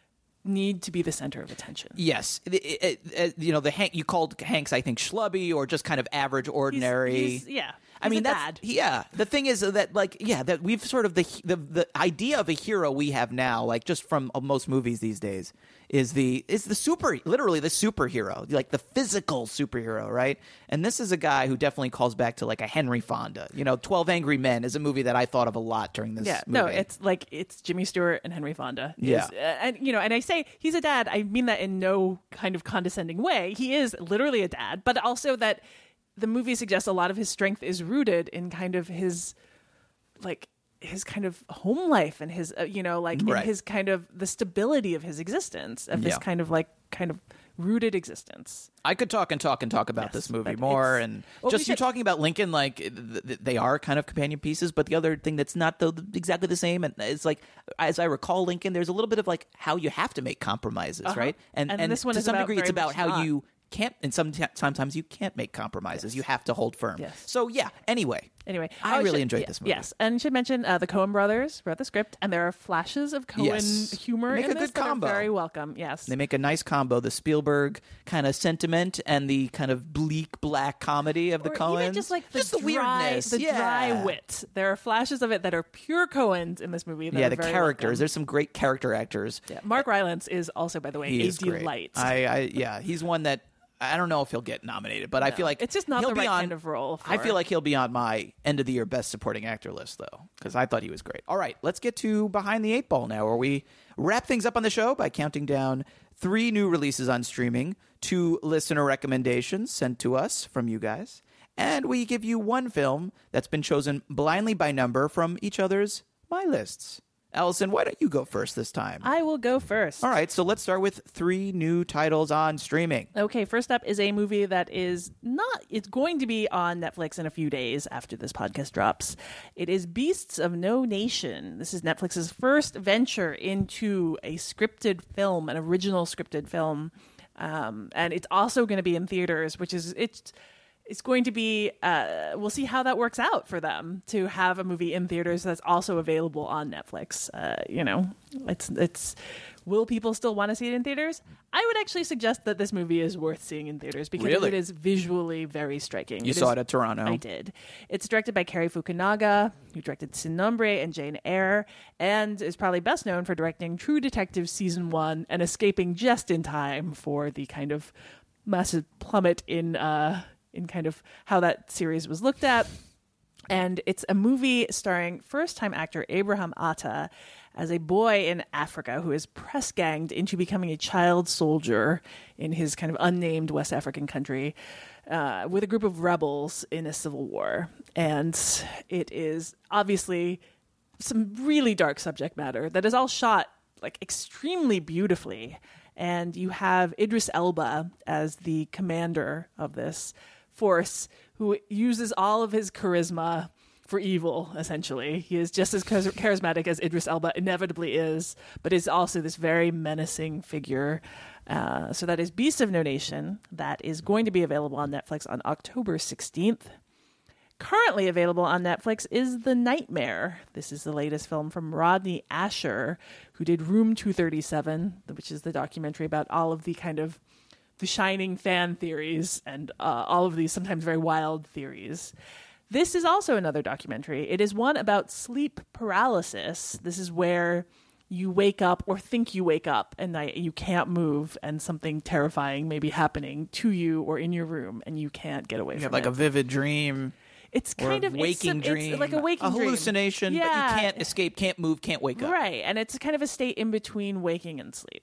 [SPEAKER 3] need to be the center of attention.
[SPEAKER 4] Yes, It- it- it- you know the Hank. You called Hanks, I think, schlubby or just kind of average, ordinary.
[SPEAKER 3] He's- he's- yeah.
[SPEAKER 4] I
[SPEAKER 3] He's
[SPEAKER 4] mean,
[SPEAKER 3] a
[SPEAKER 4] that's
[SPEAKER 3] dad.
[SPEAKER 4] yeah. The thing is that, like, yeah, that we've sort of the the the idea of a hero we have now, like just from most movies these days, is the is the super, literally the superhero, like the physical superhero, right? And this is a guy who definitely calls back to like a Henry Fonda. You know, twelve Angry Men is a movie that I thought of a lot during this.
[SPEAKER 3] Yeah,
[SPEAKER 4] movie.
[SPEAKER 3] no, it's like it's Jimmy Stewart and Henry Fonda.
[SPEAKER 4] Yeah.
[SPEAKER 3] Is- uh, and you know, and I say he's a dad. I mean that in no kind of condescending way. He is literally a dad, but also that the movie suggests a lot of his strength is rooted in kind of his, like his kind of home life and his, uh, you know, like
[SPEAKER 4] Right.
[SPEAKER 3] in his kind of the stability of his existence, of this
[SPEAKER 4] Yeah.
[SPEAKER 3] kind of like kind of rooted existence.
[SPEAKER 4] I could talk and talk and talk about
[SPEAKER 3] Yes,
[SPEAKER 4] this movie
[SPEAKER 3] but
[SPEAKER 4] more,
[SPEAKER 3] it's-
[SPEAKER 4] and
[SPEAKER 3] well,
[SPEAKER 4] just
[SPEAKER 3] we
[SPEAKER 4] you
[SPEAKER 3] should-
[SPEAKER 4] talking about Lincoln, like th- th- they are kind of companion pieces. But the other thing that's not the, exactly the same, and it's like, as I recall, Lincoln, there's a little bit of like how you have to make compromises,
[SPEAKER 3] Uh-huh.
[SPEAKER 4] right? And
[SPEAKER 3] And this one
[SPEAKER 4] to
[SPEAKER 3] is
[SPEAKER 4] some
[SPEAKER 3] about
[SPEAKER 4] degree, it's
[SPEAKER 3] very
[SPEAKER 4] about
[SPEAKER 3] much
[SPEAKER 4] how
[SPEAKER 3] not.
[SPEAKER 4] you can't, and some sometimes you can't make compromises. You have to hold firm.
[SPEAKER 3] Yes.
[SPEAKER 4] So yeah. Anyway,
[SPEAKER 3] Anyway,
[SPEAKER 4] I
[SPEAKER 3] oh,
[SPEAKER 4] really
[SPEAKER 3] should-
[SPEAKER 4] enjoyed
[SPEAKER 3] yeah,
[SPEAKER 4] this movie.
[SPEAKER 3] Yes, and you should mention uh, the Coen brothers wrote the script, and there are flashes of Coen
[SPEAKER 4] Yes.
[SPEAKER 3] humor
[SPEAKER 4] Make
[SPEAKER 3] in
[SPEAKER 4] a
[SPEAKER 3] this
[SPEAKER 4] good
[SPEAKER 3] that
[SPEAKER 4] combo.
[SPEAKER 3] are very welcome. Yes,
[SPEAKER 4] They make a nice combo: the Spielberg kind of sentiment and the kind of bleak black comedy of the
[SPEAKER 3] or
[SPEAKER 4] Coens.
[SPEAKER 3] even just like the
[SPEAKER 4] just the
[SPEAKER 3] dry,
[SPEAKER 4] weirdness,
[SPEAKER 3] the
[SPEAKER 4] yeah.
[SPEAKER 3] dry wit. There are flashes of it that are pure Coens in this movie. That
[SPEAKER 4] Yeah,
[SPEAKER 3] are
[SPEAKER 4] the
[SPEAKER 3] very
[SPEAKER 4] characters.
[SPEAKER 3] welcome.
[SPEAKER 4] There's some great character actors.
[SPEAKER 3] Yeah. Mark Rylance is also, by the way,
[SPEAKER 4] He
[SPEAKER 3] a
[SPEAKER 4] is great.
[SPEAKER 3] delight.
[SPEAKER 4] I, I yeah, he's one that I don't know if he'll get nominated, but I
[SPEAKER 3] No,
[SPEAKER 4] feel like
[SPEAKER 3] it's just not
[SPEAKER 4] he'll
[SPEAKER 3] the
[SPEAKER 4] be
[SPEAKER 3] right
[SPEAKER 4] on-
[SPEAKER 3] kind of role
[SPEAKER 4] I
[SPEAKER 3] for-
[SPEAKER 4] feel like he'll be on my end of the year best supporting actor list though, because I thought he was great. All right, let's get to Behind the Eight Ball now, where we wrap things up on the show by counting down three new releases on streaming, two listener recommendations sent to us from you guys, and we give you one film that's been chosen blindly by number from each other's My Lists. Allison, why don't you go first this time?
[SPEAKER 3] I will go first.
[SPEAKER 4] All right, so let's start with three new titles on streaming.
[SPEAKER 3] Okay, first up is a movie that is not, it's going to be on Netflix in a few days after this podcast drops. It is Beasts of No Nation. This is Netflix's first venture into a scripted film, an original scripted film. Um, and it's also going to be in theaters, which is, it's, it's going to be, uh, we'll see how that works out for them to have a movie in theaters that's also available on Netflix. Uh, you know, it's, it's, will people still want to see it in theaters? I would actually suggest that this movie is worth seeing in theaters because
[SPEAKER 4] Really?
[SPEAKER 3] it is visually very striking.
[SPEAKER 4] You
[SPEAKER 3] It
[SPEAKER 4] saw
[SPEAKER 3] is-
[SPEAKER 4] it at Toronto.
[SPEAKER 3] I did. It's directed by Cary Fukunaga, who directed Sin Nombre and Jane Eyre, and is probably best known for directing True Detective Season one and escaping just in time for the kind of massive plummet in uh, in kind of how that series was looked at. And it's a movie starring first-time actor Abraham Atta as a boy in Africa who is press ganged into becoming a child soldier in his kind of unnamed West African country uh, with a group of rebels in a civil war. And it is obviously some really dark subject matter that is all shot like extremely beautifully. And you have Idris Elba as the commander of this force who uses all of his charisma for evil, essentially. He is just as char- charismatic as Idris Elba inevitably is, but is also this very menacing figure. Uh, so that is Beast of No Nation. That is going to be available on Netflix on October sixteenth. Currently available on Netflix is The Nightmare. This is the latest film from Rodney Asher, who did Room two thirty-seven, which is the documentary about all of the kind of The Shining fan theories and uh, all of these sometimes very wild theories. This is also another documentary. It is one about sleep paralysis. This is where you wake up or think you wake up at night and you can't move and something terrifying may be happening to you or in your room and you can't get away
[SPEAKER 4] You
[SPEAKER 3] from
[SPEAKER 4] have like
[SPEAKER 3] it.
[SPEAKER 4] a vivid dream.
[SPEAKER 3] It's
[SPEAKER 4] Or
[SPEAKER 3] kind
[SPEAKER 4] a
[SPEAKER 3] of
[SPEAKER 4] waking
[SPEAKER 3] it's,
[SPEAKER 4] dream,
[SPEAKER 3] it's like a waking
[SPEAKER 4] a
[SPEAKER 3] dream.
[SPEAKER 4] hallucination, but
[SPEAKER 3] Yeah.
[SPEAKER 4] you can't escape, can't move, can't wake up.
[SPEAKER 3] Right, and it's kind of a state in between waking and sleep.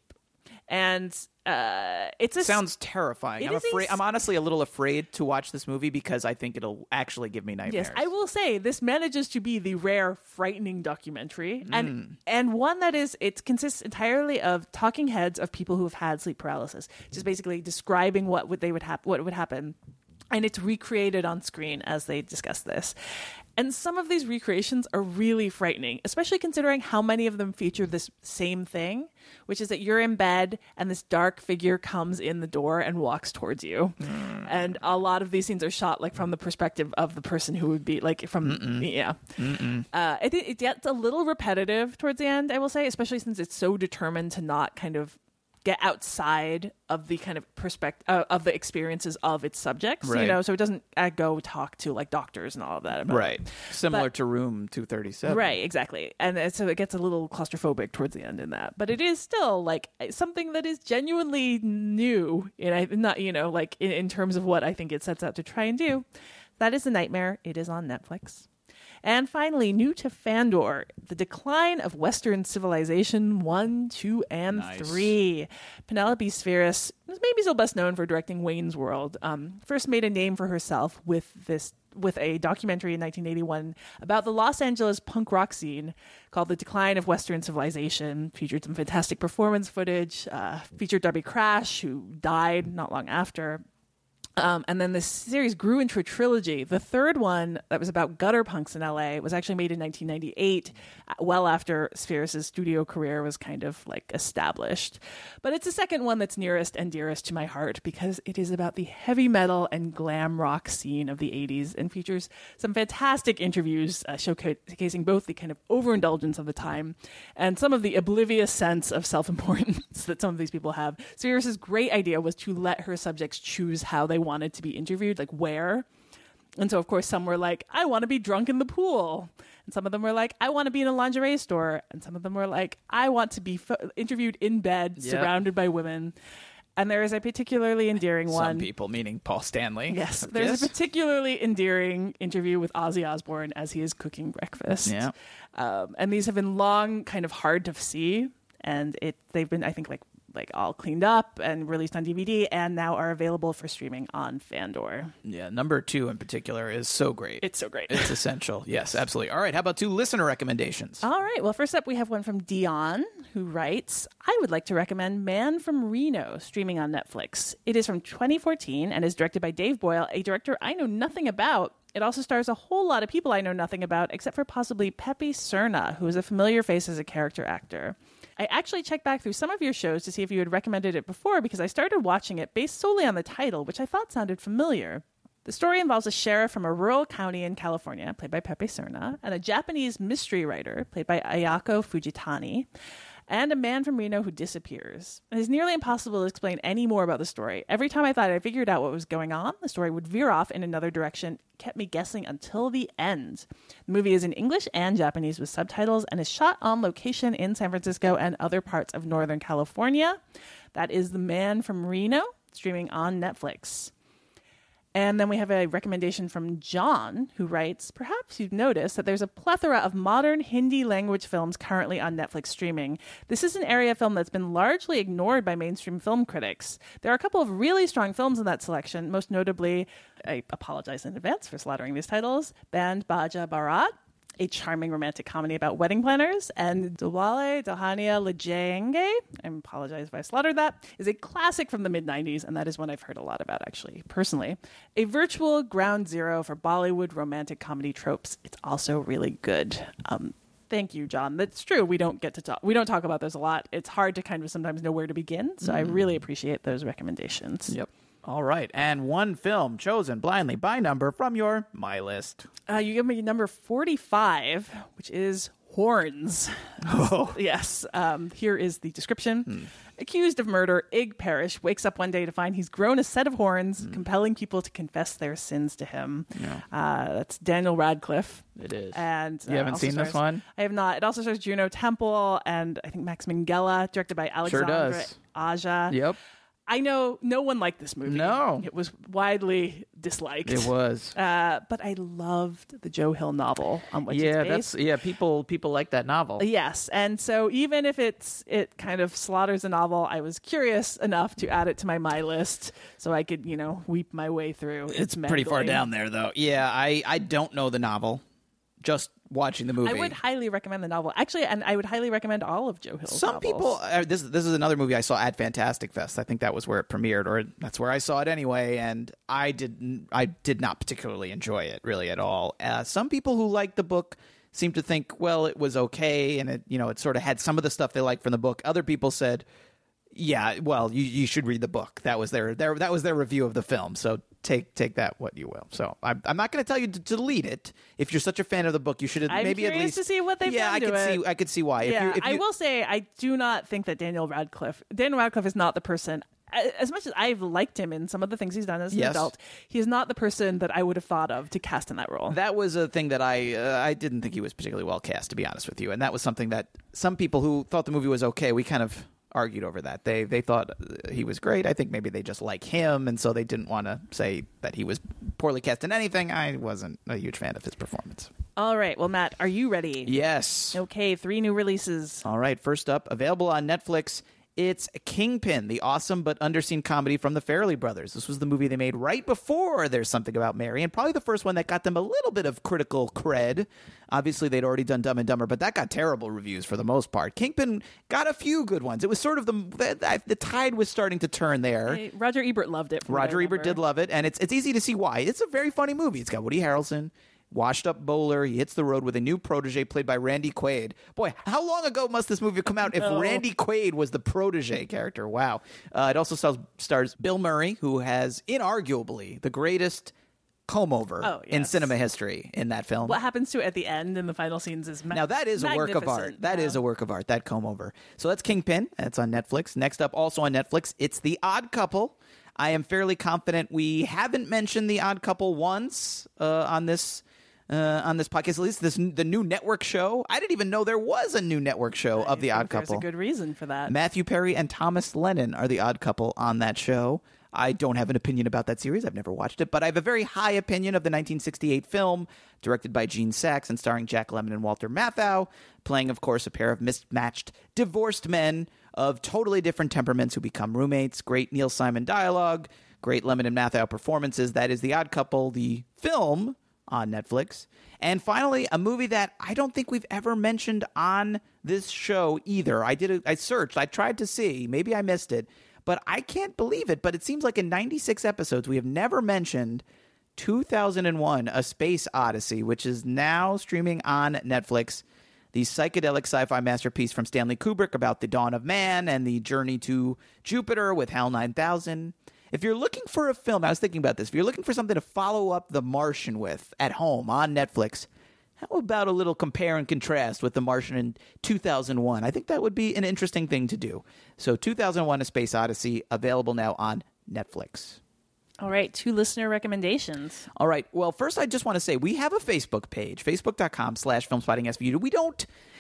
[SPEAKER 3] And uh, it's a
[SPEAKER 4] Sounds terrifying.
[SPEAKER 3] It
[SPEAKER 4] I'm
[SPEAKER 3] is a
[SPEAKER 4] afraid.
[SPEAKER 3] s-
[SPEAKER 4] I'm honestly a little afraid to watch this movie because I think it'll actually give me nightmares.
[SPEAKER 3] Yes, I will say this manages to be the rare frightening documentary,
[SPEAKER 4] Mm.
[SPEAKER 3] and and one that is it consists entirely of talking heads of people who have had sleep paralysis, just basically describing what would they would hap- what would happen, and it's recreated on screen as they discuss this. And some of these recreations are really frightening, especially considering how many of them feature this same thing, which is that you're in bed and this dark figure comes in the door and walks towards you. Mm. And a lot of these scenes are shot like from the perspective of the person who would be like from, Mm-mm. yeah. Mm-mm. Uh, it, it gets a little repetitive towards the end, I will say, especially since it's so determined to not kind of get outside of the kind of perspective uh, of the experiences of its subjects,
[SPEAKER 4] Right.
[SPEAKER 3] you know, so it doesn't uh, go talk to like doctors and all of that. About
[SPEAKER 4] Right. Similar
[SPEAKER 3] But-
[SPEAKER 4] to Room two thirty-seven.
[SPEAKER 3] Right, exactly. And uh, so it gets a little claustrophobic towards the end in that. But it is still like something that is genuinely new, and I not, you know, like in, in terms of what I think it sets out to try and do. That is The Nightmare. It is on Netflix. And finally, new to Fandor, The Decline of Western Civilization one, two, and
[SPEAKER 4] Nice.
[SPEAKER 3] three. Penelope Spheris is maybe still best known for directing Wayne's World. Um, first made a name for herself with this with a documentary in nineteen eighty-one about the Los Angeles punk rock scene called The Decline of Western Civilization. Featured some fantastic performance footage. Uh, featured Darby Crash, who died not long after. Um, and then this series grew into a trilogy. The third one that was about gutter punks in L A was actually made in nineteen ninety-eight, uh, well after Spheris' studio career was kind of like established. But it's the second one that's nearest and dearest to my heart because it is about the heavy metal and glam rock scene of the eighties and features some fantastic interviews uh, showcasing both the kind of overindulgence of the time and some of the oblivious sense of self-importance that some of these people have. Spheris' great idea was to let her subjects choose how they wanted to be interviewed, like where. And so, of course, some were like, I want to be drunk in the pool. And some of them were like, I want to be in a lingerie store. And some of them were like, I want to be fo- interviewed in bed,
[SPEAKER 4] Yep.
[SPEAKER 3] surrounded by women. And there is a particularly endearing one.
[SPEAKER 4] Some people, meaning Paul Stanley.
[SPEAKER 3] Yes, there's
[SPEAKER 4] Yes.
[SPEAKER 3] a particularly endearing interview with Ozzy Osbourne as he is cooking breakfast.
[SPEAKER 4] Yeah.
[SPEAKER 3] Um, and these have been long, kind of hard to see. And it they've been, I think, like like all cleaned up and released on D V D, and now are available for streaming on Fandor.
[SPEAKER 4] Yeah, number two in particular is so great.
[SPEAKER 3] It's so great.
[SPEAKER 4] It's essential. Yes, absolutely. All right, how about two listener recommendations?
[SPEAKER 3] All right. Well, first up, we have one from Dion, who writes, I would like to recommend Man from Reno, streaming on Netflix. It is from twenty fourteen and is directed by Dave Boyle, a director I know nothing about. It also stars a whole lot of people I know nothing about, except for possibly Pepe Cerna, who is a familiar face as a character actor. I actually checked back through some of your shows to see if you had recommended it before, because I started watching it based solely on the title, which I thought sounded familiar. The story involves a sheriff from a rural county in California, played by Pepe Cerna, and a Japanese mystery writer, played by Ayako Fujitani, and a man from Reno who disappears. It is nearly impossible to explain any more about the story. Every time I thought I figured out what was going on, the story would veer off in another direction, kept me guessing until the end. The movie is in English and Japanese with subtitles and is shot on location in San Francisco and other parts of Northern California. That is The Man from Reno, streaming on Netflix. And then we have a recommendation from John, who writes, perhaps you've noticed that there's a plethora of modern Hindi language films currently on Netflix streaming. This is an area of film that's been largely ignored by mainstream film critics. There are a couple of really strong films in that selection, most notably, I apologize in advance for slaughtering these titles, Band Baja Barat, a charming romantic comedy about wedding planners, and Dwale Dohania Lejenge, I apologize if I slaughtered that, is a classic from the mid nineties, and that is one I've heard a lot about, actually, personally. A virtual ground zero for Bollywood romantic comedy tropes. It's also really good. Um, thank you, John. That's true. We don't get to talk. We don't talk about those a lot. It's hard to kind of sometimes know where to begin, so mm. I really appreciate those recommendations.
[SPEAKER 4] Yep. All right. And one film chosen blindly by number from your My List.
[SPEAKER 3] Uh, you give me number forty-five, which is Horns.
[SPEAKER 4] Oh.
[SPEAKER 3] Yes. Um, here is the description.
[SPEAKER 4] Hmm.
[SPEAKER 3] Accused of murder, Ig Parrish wakes up one day to find he's grown a set of horns,
[SPEAKER 4] Hmm.
[SPEAKER 3] compelling people to confess their sins to him.
[SPEAKER 4] Yeah.
[SPEAKER 3] Uh, that's Daniel Radcliffe.
[SPEAKER 4] It is.
[SPEAKER 3] And uh,
[SPEAKER 4] You haven't
[SPEAKER 3] also
[SPEAKER 4] seen
[SPEAKER 3] stars,
[SPEAKER 4] this one?
[SPEAKER 3] I have not. It also stars Juno Temple and I think Max Minghella, directed by Alexandra
[SPEAKER 4] does.
[SPEAKER 3] Aja.
[SPEAKER 4] Yep.
[SPEAKER 3] I know no one liked this movie.
[SPEAKER 4] No.
[SPEAKER 3] It was widely disliked.
[SPEAKER 4] It was.
[SPEAKER 3] Uh, but I loved the Joe Hill novel on which
[SPEAKER 4] yeah,
[SPEAKER 3] it's based.
[SPEAKER 4] that's yeah. People people like that novel.
[SPEAKER 3] Yes, and so even if it's it kind of slaughters a novel, I was curious enough to add it to my my list so I could you know weep my way through.
[SPEAKER 4] It's pretty far down there, though. Yeah, I I don't know the novel. Just watching the movie.
[SPEAKER 3] I would highly recommend the novel, actually, and I would highly recommend all of Joe Hill's
[SPEAKER 4] Some
[SPEAKER 3] novels.
[SPEAKER 4] people. Uh, this this is another movie I saw at Fantastic Fest. I think that was where it premiered, or that's where I saw it anyway. And I didn't. I did not particularly enjoy it really at all. Uh, some people who liked the book seem to think, well, it was okay, and it you know it sort of had some of the stuff they liked from the book. Other people said, yeah, well, you, you should read the book. That was their, their that was their review of the film. So take take that what you will. So I'm I'm not going to tell you to delete it. If you're such a fan of the book, you should
[SPEAKER 3] I'm
[SPEAKER 4] maybe at
[SPEAKER 3] curious
[SPEAKER 4] least
[SPEAKER 3] to see what they've
[SPEAKER 4] yeah,
[SPEAKER 3] done
[SPEAKER 4] I
[SPEAKER 3] to
[SPEAKER 4] could
[SPEAKER 3] it.
[SPEAKER 4] see I could see why. If
[SPEAKER 3] Yeah,
[SPEAKER 4] you, if
[SPEAKER 3] I
[SPEAKER 4] you,
[SPEAKER 3] will say I do not think that Daniel Radcliffe. Daniel Radcliffe is not the person. As much as I've liked him in some of the things he's done as an
[SPEAKER 4] Yes.
[SPEAKER 3] adult, he is not the person that I would have thought of to cast in that role.
[SPEAKER 4] That was a thing that I uh, I didn't think he was particularly well cast, to be honest with you, and that was something that some people who thought the movie was okay, we kind of argued over that. They they thought he was great. I think maybe they just like him, and so they didn't want to say that he was poorly cast in anything. I wasn't a huge fan of his performance.
[SPEAKER 3] All right, well, Matt, are you ready?
[SPEAKER 4] Yes.
[SPEAKER 3] Okay, three new releases.
[SPEAKER 4] All right, first up, available on Netflix, it's Kingpin, the awesome but underseen comedy from the Farrelly brothers. This was the movie they made right before There's Something About Mary, and probably the first one that got them a little bit of critical cred. Obviously, they'd already done Dumb and Dumber, but that got terrible reviews for the most part. Kingpin got a few good ones. It was sort of the the, the tide was starting to turn there.
[SPEAKER 3] Hey, Roger Ebert loved it. from what I
[SPEAKER 4] Roger Ebert
[SPEAKER 3] remember.
[SPEAKER 4] did love it, and it's it's easy to see why. It's a very funny movie. It's got Woody Harrelson, washed-up bowler. He hits the road with a new protege played by Randy Quaid. Boy, how long ago must this movie have come out if
[SPEAKER 3] No.
[SPEAKER 4] Randy Quaid was the protege character? Wow. Uh, it also stars, stars Bill Murray, who has inarguably the greatest comb-over
[SPEAKER 3] Oh,
[SPEAKER 4] in
[SPEAKER 3] yes.
[SPEAKER 4] cinema history in that film.
[SPEAKER 3] What happens to it at the end in the final scenes is ma-
[SPEAKER 4] Now, that is a work of art.
[SPEAKER 3] magnificent.
[SPEAKER 4] That is
[SPEAKER 3] Yeah.
[SPEAKER 4] a work of art, that comb-over. So that's Kingpin. That's on Netflix. Next up, also on Netflix, it's The Odd Couple. I am fairly confident we haven't mentioned The Odd Couple once uh, on this uh, on this podcast. At least this the new network show. I didn't even know there was a new network show of The
[SPEAKER 3] I
[SPEAKER 4] Odd
[SPEAKER 3] think
[SPEAKER 4] Couple.
[SPEAKER 3] There's a good reason for that.
[SPEAKER 4] Matthew Perry and Thomas Lennon are the odd couple on that show. I don't have an opinion about that series. I've never watched it, but I have a very high opinion of the nineteen sixty-eight film, directed by Gene Saks and starring Jack Lemmon and Walter Matthau, playing, of course, a pair of mismatched, divorced men of totally different temperaments who become roommates. Great Neil Simon dialogue, great Lemmon and Matthau performances. That is The Odd Couple, the film on Netflix. And finally, a movie that I don't think we've ever mentioned on this show either. I did. A, I searched. I tried to see. Maybe I missed it. But I can't believe it. But it seems like in ninety-six episodes, we have never mentioned two thousand one, A Space Odyssey, which is now streaming on Netflix. The psychedelic sci-fi masterpiece from Stanley Kubrick about the dawn of man and the journey to Jupiter with HAL nine thousand. If you're looking for a film, I was thinking about this. If you're looking for something to follow up The Martian with at home on Netflix, how about a little compare and contrast with The Martian in two thousand one? I think that would be an interesting thing to do. So two thousand one, A Space Odyssey, available now on Netflix.
[SPEAKER 3] All right, two listener recommendations.
[SPEAKER 4] All right. Well, first, I just want to say we have a Facebook page, facebook.com slash filmspottingsvu. We don't...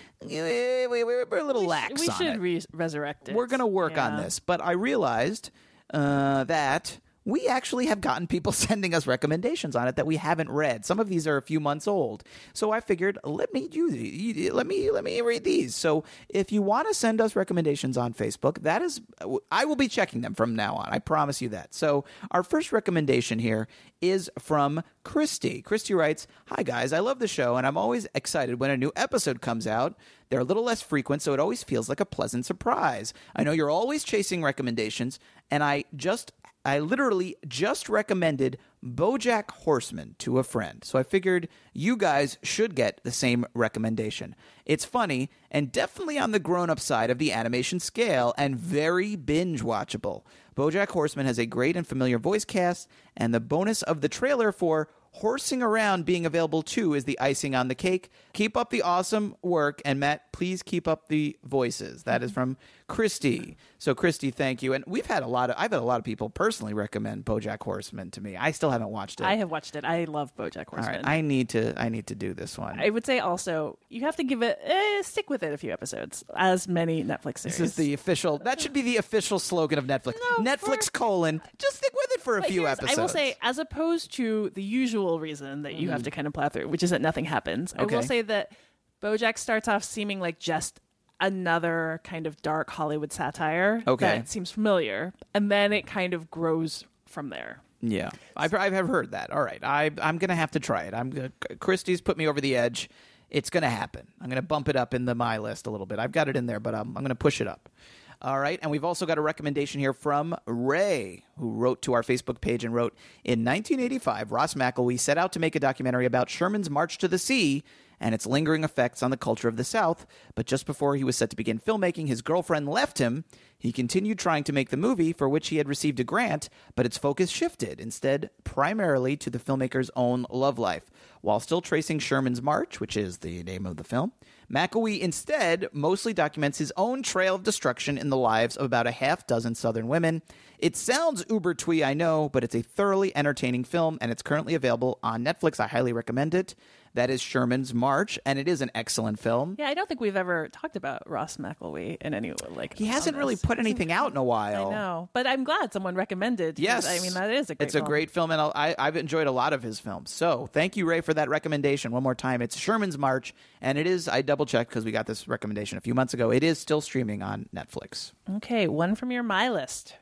[SPEAKER 4] We're a little
[SPEAKER 3] We,
[SPEAKER 4] lax
[SPEAKER 3] sh- we
[SPEAKER 4] on
[SPEAKER 3] should
[SPEAKER 4] it.
[SPEAKER 3] re- resurrect it.
[SPEAKER 4] We're going to work on
[SPEAKER 3] Yeah.
[SPEAKER 4] this. But I realized uh, that we actually have gotten people sending us recommendations on it that we haven't read. Some of these are a few months old. So I figured, let me do let me let me read these. So if you want to send us recommendations on Facebook, that is I will be checking them from now on. I promise you that. So our first recommendation here is from Christy. Christy writes, "Hi guys, I love the show and I'm always excited when a new episode comes out. They're a little less frequent, so it always feels like a pleasant surprise. I know you're always chasing recommendations, and I just I literally just recommended BoJack Horseman to a friend, so I figured you guys should get the same recommendation. It's funny and definitely on the grown-up side of the animation scale and very binge-watchable. BoJack Horseman has a great and familiar voice cast, and the bonus of the trailer for Horsing Around being available too is the icing on the cake. Keep up the awesome work, and Matt, please keep up the voices." That is from Christy. So Christy, thank you. And we've had a lot of I've had a lot of people personally recommend BoJack Horseman to me. I still haven't watched it.
[SPEAKER 3] I have watched it. I love BoJack
[SPEAKER 4] All
[SPEAKER 3] Horseman.
[SPEAKER 4] right, I need to I need to do this one.
[SPEAKER 3] I would say also you have to give it eh, stick with it a few episodes, as many Netflix series.
[SPEAKER 4] This is the official. That should be the official slogan of Netflix.
[SPEAKER 3] No,
[SPEAKER 4] Netflix
[SPEAKER 3] for-
[SPEAKER 4] colon. Just stick with it for a
[SPEAKER 3] But
[SPEAKER 4] few
[SPEAKER 3] here's-
[SPEAKER 4] episodes.
[SPEAKER 3] I will say, as opposed to the usual reason that you have to kind of plow through, which is that nothing happens. I
[SPEAKER 4] Okay.
[SPEAKER 3] will say that BoJack starts off seeming like just another kind of dark Hollywood satire
[SPEAKER 4] Okay.
[SPEAKER 3] that seems familiar, and then it kind of grows from there.
[SPEAKER 4] Yeah, I've I've have heard that. All right, I I'm gonna have to try it. I'm gonna, Christie's put me over the edge. It's gonna happen. I'm gonna bump it up in the my list a little bit. I've got it in there, but I'm I'm gonna push it up. All right, and we've also got a recommendation here from Ray, who wrote to our Facebook page and wrote, "In nineteen eighty-five, Ross McElwee set out to make a documentary about Sherman's March to the Sea and its lingering effects on the culture of the South, but just before he was set to begin filmmaking, his girlfriend left him. He continued trying to make the movie, for which he had received a grant, but its focus shifted, instead primarily to the filmmaker's own love life. While still tracing Sherman's March, which is the name of the film, McElwee instead mostly documents his own trail of destruction in the lives of about a half dozen Southern women. It sounds uber twee, I know, but it's a thoroughly entertaining film, and it's currently available on Netflix. I highly recommend it. That is Sherman's March, and it is an excellent film.
[SPEAKER 3] Yeah, I don't think we've ever talked about Ross McElwee in any like.
[SPEAKER 4] He hasn't
[SPEAKER 3] on
[SPEAKER 4] really
[SPEAKER 3] this.
[SPEAKER 4] put anything out in a while.
[SPEAKER 3] I know, but I'm glad someone recommended. 'cause,
[SPEAKER 4] Yes.
[SPEAKER 3] I mean that is a great
[SPEAKER 4] It's a
[SPEAKER 3] film.
[SPEAKER 4] great film, and I'll, I, I've enjoyed a lot of his films. So thank you, Ray, for that recommendation. One more time, it's Sherman's March, and it is, I double-checked because we got this recommendation a few months ago, it is still streaming on Netflix.
[SPEAKER 3] Okay, one from your My List.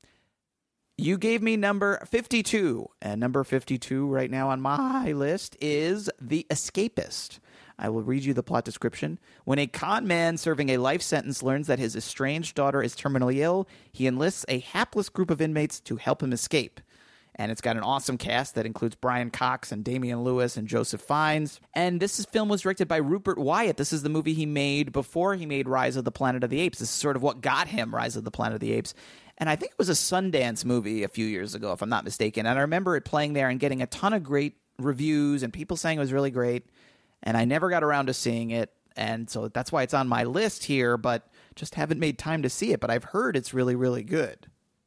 [SPEAKER 4] You gave me number fifty-two, and number fifty-two right now on my list is The Escapist. I will read you the plot description. When a con man serving a life sentence learns that his estranged daughter is terminally ill, he enlists a hapless group of inmates to help him escape. And it's got an awesome cast that includes Brian Cox and Damian Lewis and Joseph Fiennes. And this is, film was directed by Rupert Wyatt. This is the movie he made before he made Rise of the Planet of the Apes. This is sort of what got him Rise of the Planet of the Apes. And I think it was a Sundance movie a few years ago, if I'm not mistaken. And I remember it playing there and getting a ton of great reviews and people saying it was really great. And I never got around to seeing it. And so that's why it's on my list here, but just haven't made time to see it. But I've heard it's really, really good.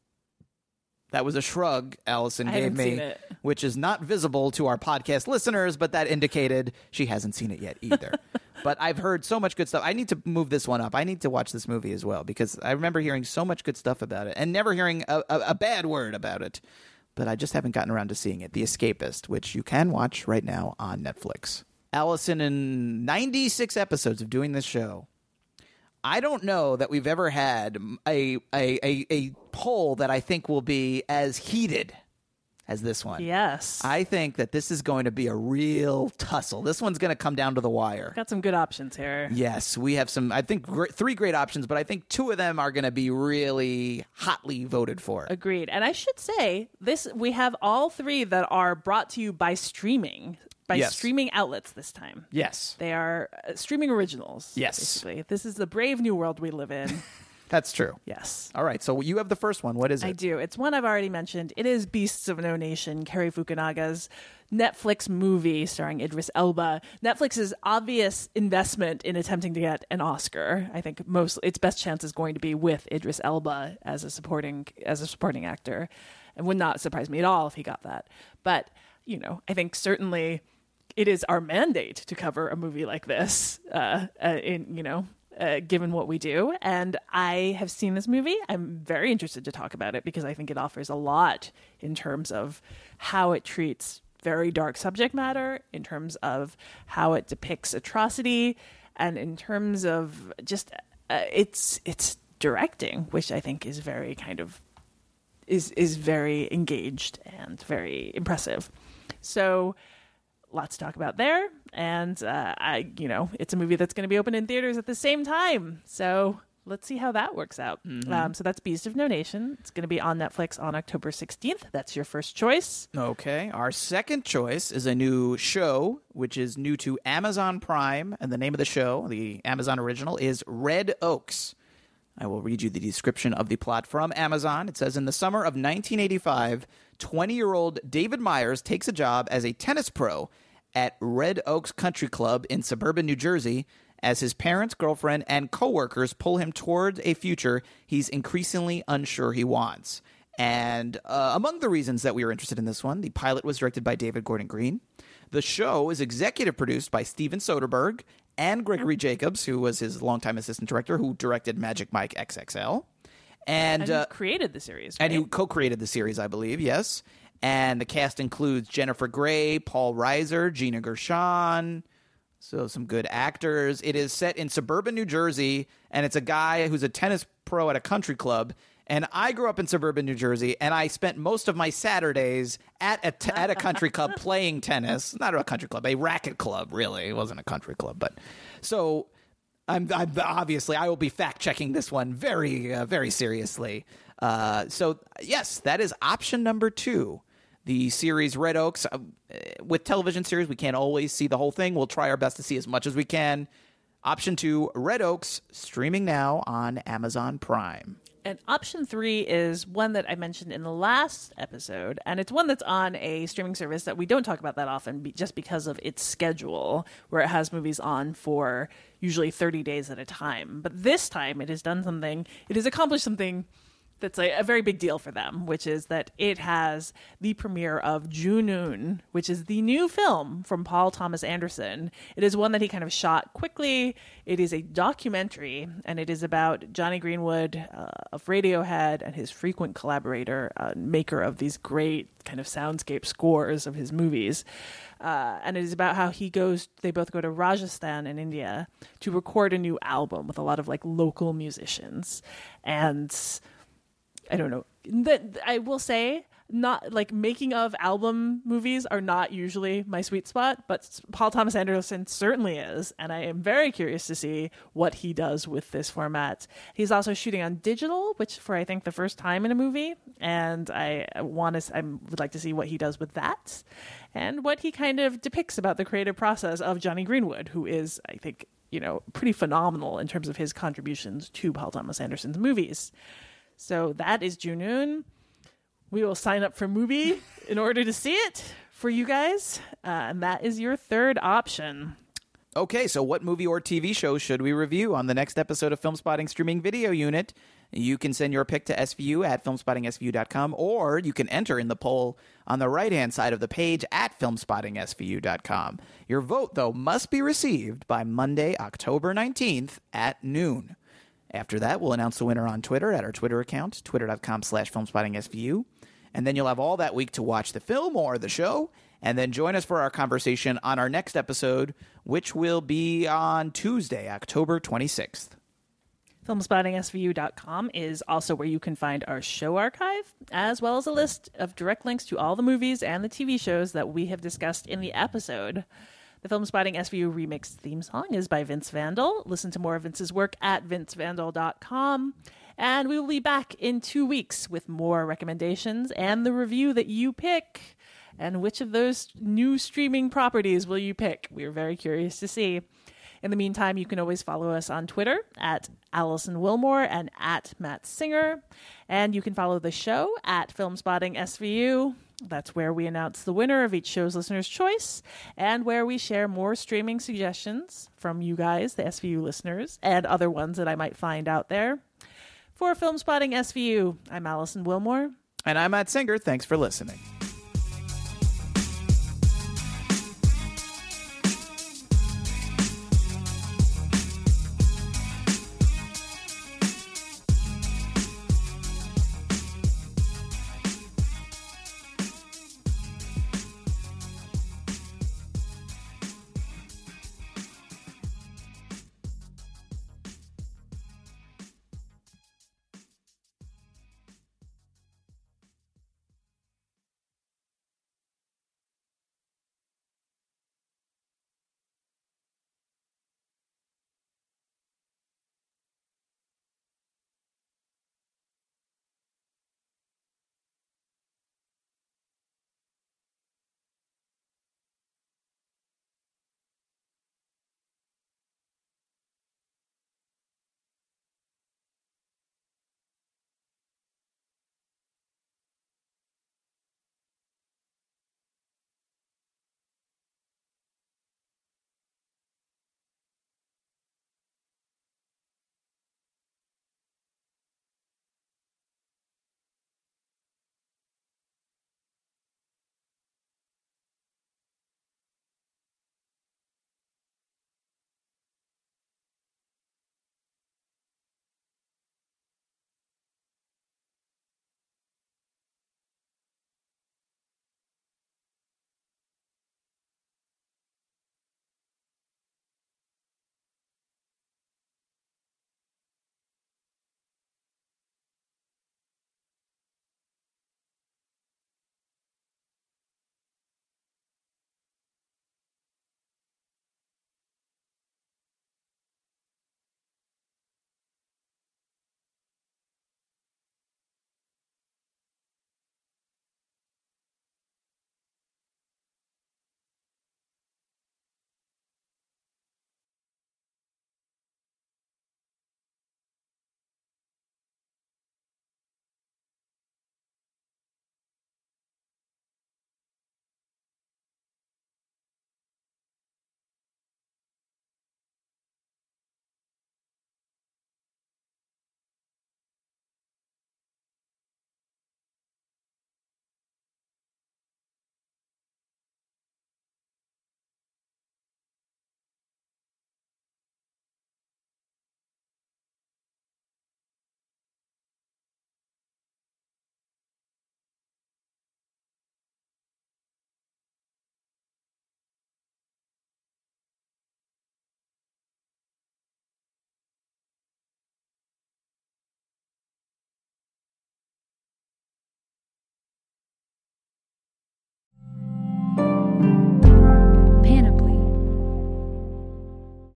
[SPEAKER 4] That was a shrug Allison
[SPEAKER 3] I
[SPEAKER 4] gave
[SPEAKER 3] haven't
[SPEAKER 4] me,
[SPEAKER 3] seen it.
[SPEAKER 4] which is not visible to our podcast listeners, but that indicated she hasn't seen it yet either. But I've heard so much good stuff. I need to move this one up. I need to watch this movie as well because I remember hearing so much good stuff about it and never hearing a, a, a bad word about it. But I just haven't gotten around to seeing it. The Escapist, which you can watch right now on Netflix. Allison, in ninety-six episodes of doing this show, I don't know that we've ever had a, a, a, a poll that I think will be as heated as this one.
[SPEAKER 3] Yes.
[SPEAKER 4] I think that this is going to be a real tussle. This one's going to come down to the wire.
[SPEAKER 3] Got some good options here.
[SPEAKER 4] Yes, we have some, I think, gr- three great options, but I think two of them are going to be really hotly voted for.
[SPEAKER 3] Agreed. And I should say, this we have all three that are brought to you by streaming, by
[SPEAKER 4] Yes.
[SPEAKER 3] streaming outlets this time.
[SPEAKER 4] Yes.
[SPEAKER 3] They are uh, streaming originals.
[SPEAKER 4] Yes.
[SPEAKER 3] Basically. This is the brave new world we live in.
[SPEAKER 4] That's true.
[SPEAKER 3] Yes.
[SPEAKER 4] All right, so you have the first one. What is it?
[SPEAKER 3] I do. It's one I've already mentioned. It is Beasts of No Nation, Cary Fukunaga's Netflix movie starring Idris Elba. Netflix's obvious investment in attempting to get an Oscar. I think most its best chance is going to be with Idris Elba as a supporting as a supporting actor. It would not surprise me at all if he got that. But, you know, I think certainly it is our mandate to cover a movie like this uh, uh, in, you know, Uh, given what we do. And I have seen this movie. I'm very interested to talk about it because I think it offers a lot in terms of how it treats very dark subject matter, in terms of how it depicts atrocity, and in terms of just uh, its its directing, which I think is very kind of is is very engaged and very impressive. So lots to talk about there, and uh, I, you know, it's a movie that's going to be open in theaters at the same time. So let's see how that works out.
[SPEAKER 4] Mm-hmm.
[SPEAKER 3] Um, so that's Beast of No Nation. It's going to be on Netflix on October sixteenth. That's your first choice.
[SPEAKER 4] Okay. Our second choice is a new show, which is new to Amazon Prime, and the name of the show, the Amazon original, is Red Oaks. I will read you the description of the plot from Amazon. It says, in the summer of nineteen eighty-five, twenty-year-old David Myers takes a job as a tennis pro at Red Oaks Country Club in suburban New Jersey as his parents, girlfriend, and coworkers pull him toward a future he's increasingly unsure he wants. And uh, among the reasons that we were interested in this one, the pilot was directed by David Gordon Green. The show is executive produced by Steven Soderbergh and Gregory Jacobs, who was his longtime assistant director, who directed Magic Mike X X L. And,
[SPEAKER 3] And, you
[SPEAKER 4] uh,
[SPEAKER 3] created the series,
[SPEAKER 4] and
[SPEAKER 3] right?
[SPEAKER 4] who co-created the series, I believe, yes. And the cast includes Jennifer Grey, Paul Reiser, Gina Gershon, so some good actors. It is set in suburban New Jersey, and it's a guy who's a tennis pro at a country club. And I grew up in suburban New Jersey, and I spent most of my Saturdays at a, t- at a country club playing tennis. Not a country club, a racket club, really. It wasn't a country club. But so I'm, I'm obviously, I will be fact-checking this one very, uh, very seriously. Uh, so, yes, that is option number two. The series Red Oaks. Uh, with television series, we can't always see the whole thing. We'll try our best to see as much as we can. Option two, Red Oaks, streaming now on Amazon Prime.
[SPEAKER 3] And option three is one that I mentioned in the last episode, and it's one that's on a streaming service that we don't talk about that often be- just because of its schedule, where it has movies on for usually thirty days at a time. But this time it has done something, it has accomplished something that's a, a very big deal for them, which is that it has the premiere of Junoon, which is the new film from Paul Thomas Anderson. It is one that he kind of shot quickly. It is a documentary, and it is about Johnny Greenwood uh, of Radiohead and his frequent collaborator, uh, maker of these great kind of soundscape scores of his movies. Uh, and it is about how he goes, they both go to Rajasthan in India to record a new album with a lot of like local musicians. And I don't know. That I will say, not like making of album movies are not usually my sweet spot, but Paul Thomas Anderson certainly is, and I am very curious to see what he does with this format. He's also shooting on digital, which for I think the first time in a movie, and I want to, I would like to see what he does with that, and what he kind of depicts about the creative process of Johnny Greenwood, who is, I think, you know, pretty phenomenal in terms of his contributions to Paul Thomas Anderson's movies. So that is Junoon. We will sign up for Mubi in order to see it for you guys. Uh, and that is your third option.
[SPEAKER 4] Okay, so what movie or T V show should we review on the next episode of Film Spotting Streaming Video Unit? You can send your pick to S V U at film spotting S V U dot com, or you can enter in the poll on the right-hand side of the page at film spotting S V U dot com. Your vote, though, must be received by Monday, October nineteenth at noon. After that, we'll announce the winner on Twitter at our Twitter account, twitter dot com slash film spotting S V U. And then you'll have all that week to watch the film or the show, and then join us for our conversation on our next episode, which will be on Tuesday, October twenty-sixth.
[SPEAKER 3] film spotting S V U dot com is also where you can find our show archive, as well as a list of direct links to all the movies and the T V shows that we have discussed in the episode. The Film Spotting S V U remix theme song is by Vince Vandal. Listen to more of Vince's work at vince vandal dot com. And we will be back in two weeks with more recommendations and the review that you pick. And which of those new streaming properties will you pick? We're very curious to see. In the meantime, you can always follow us on Twitter at Allison Wilmore and at Matt Singer. And you can follow the show at Film Spotting S V U. That's where we announce the winner of each show's listener's choice and where we share more streaming suggestions from you guys, the S V U listeners, and other ones that I might find out there. For Film Spotting S V U, I'm Allison Wilmore.
[SPEAKER 4] And I'm Matt Singer. Thanks for listening.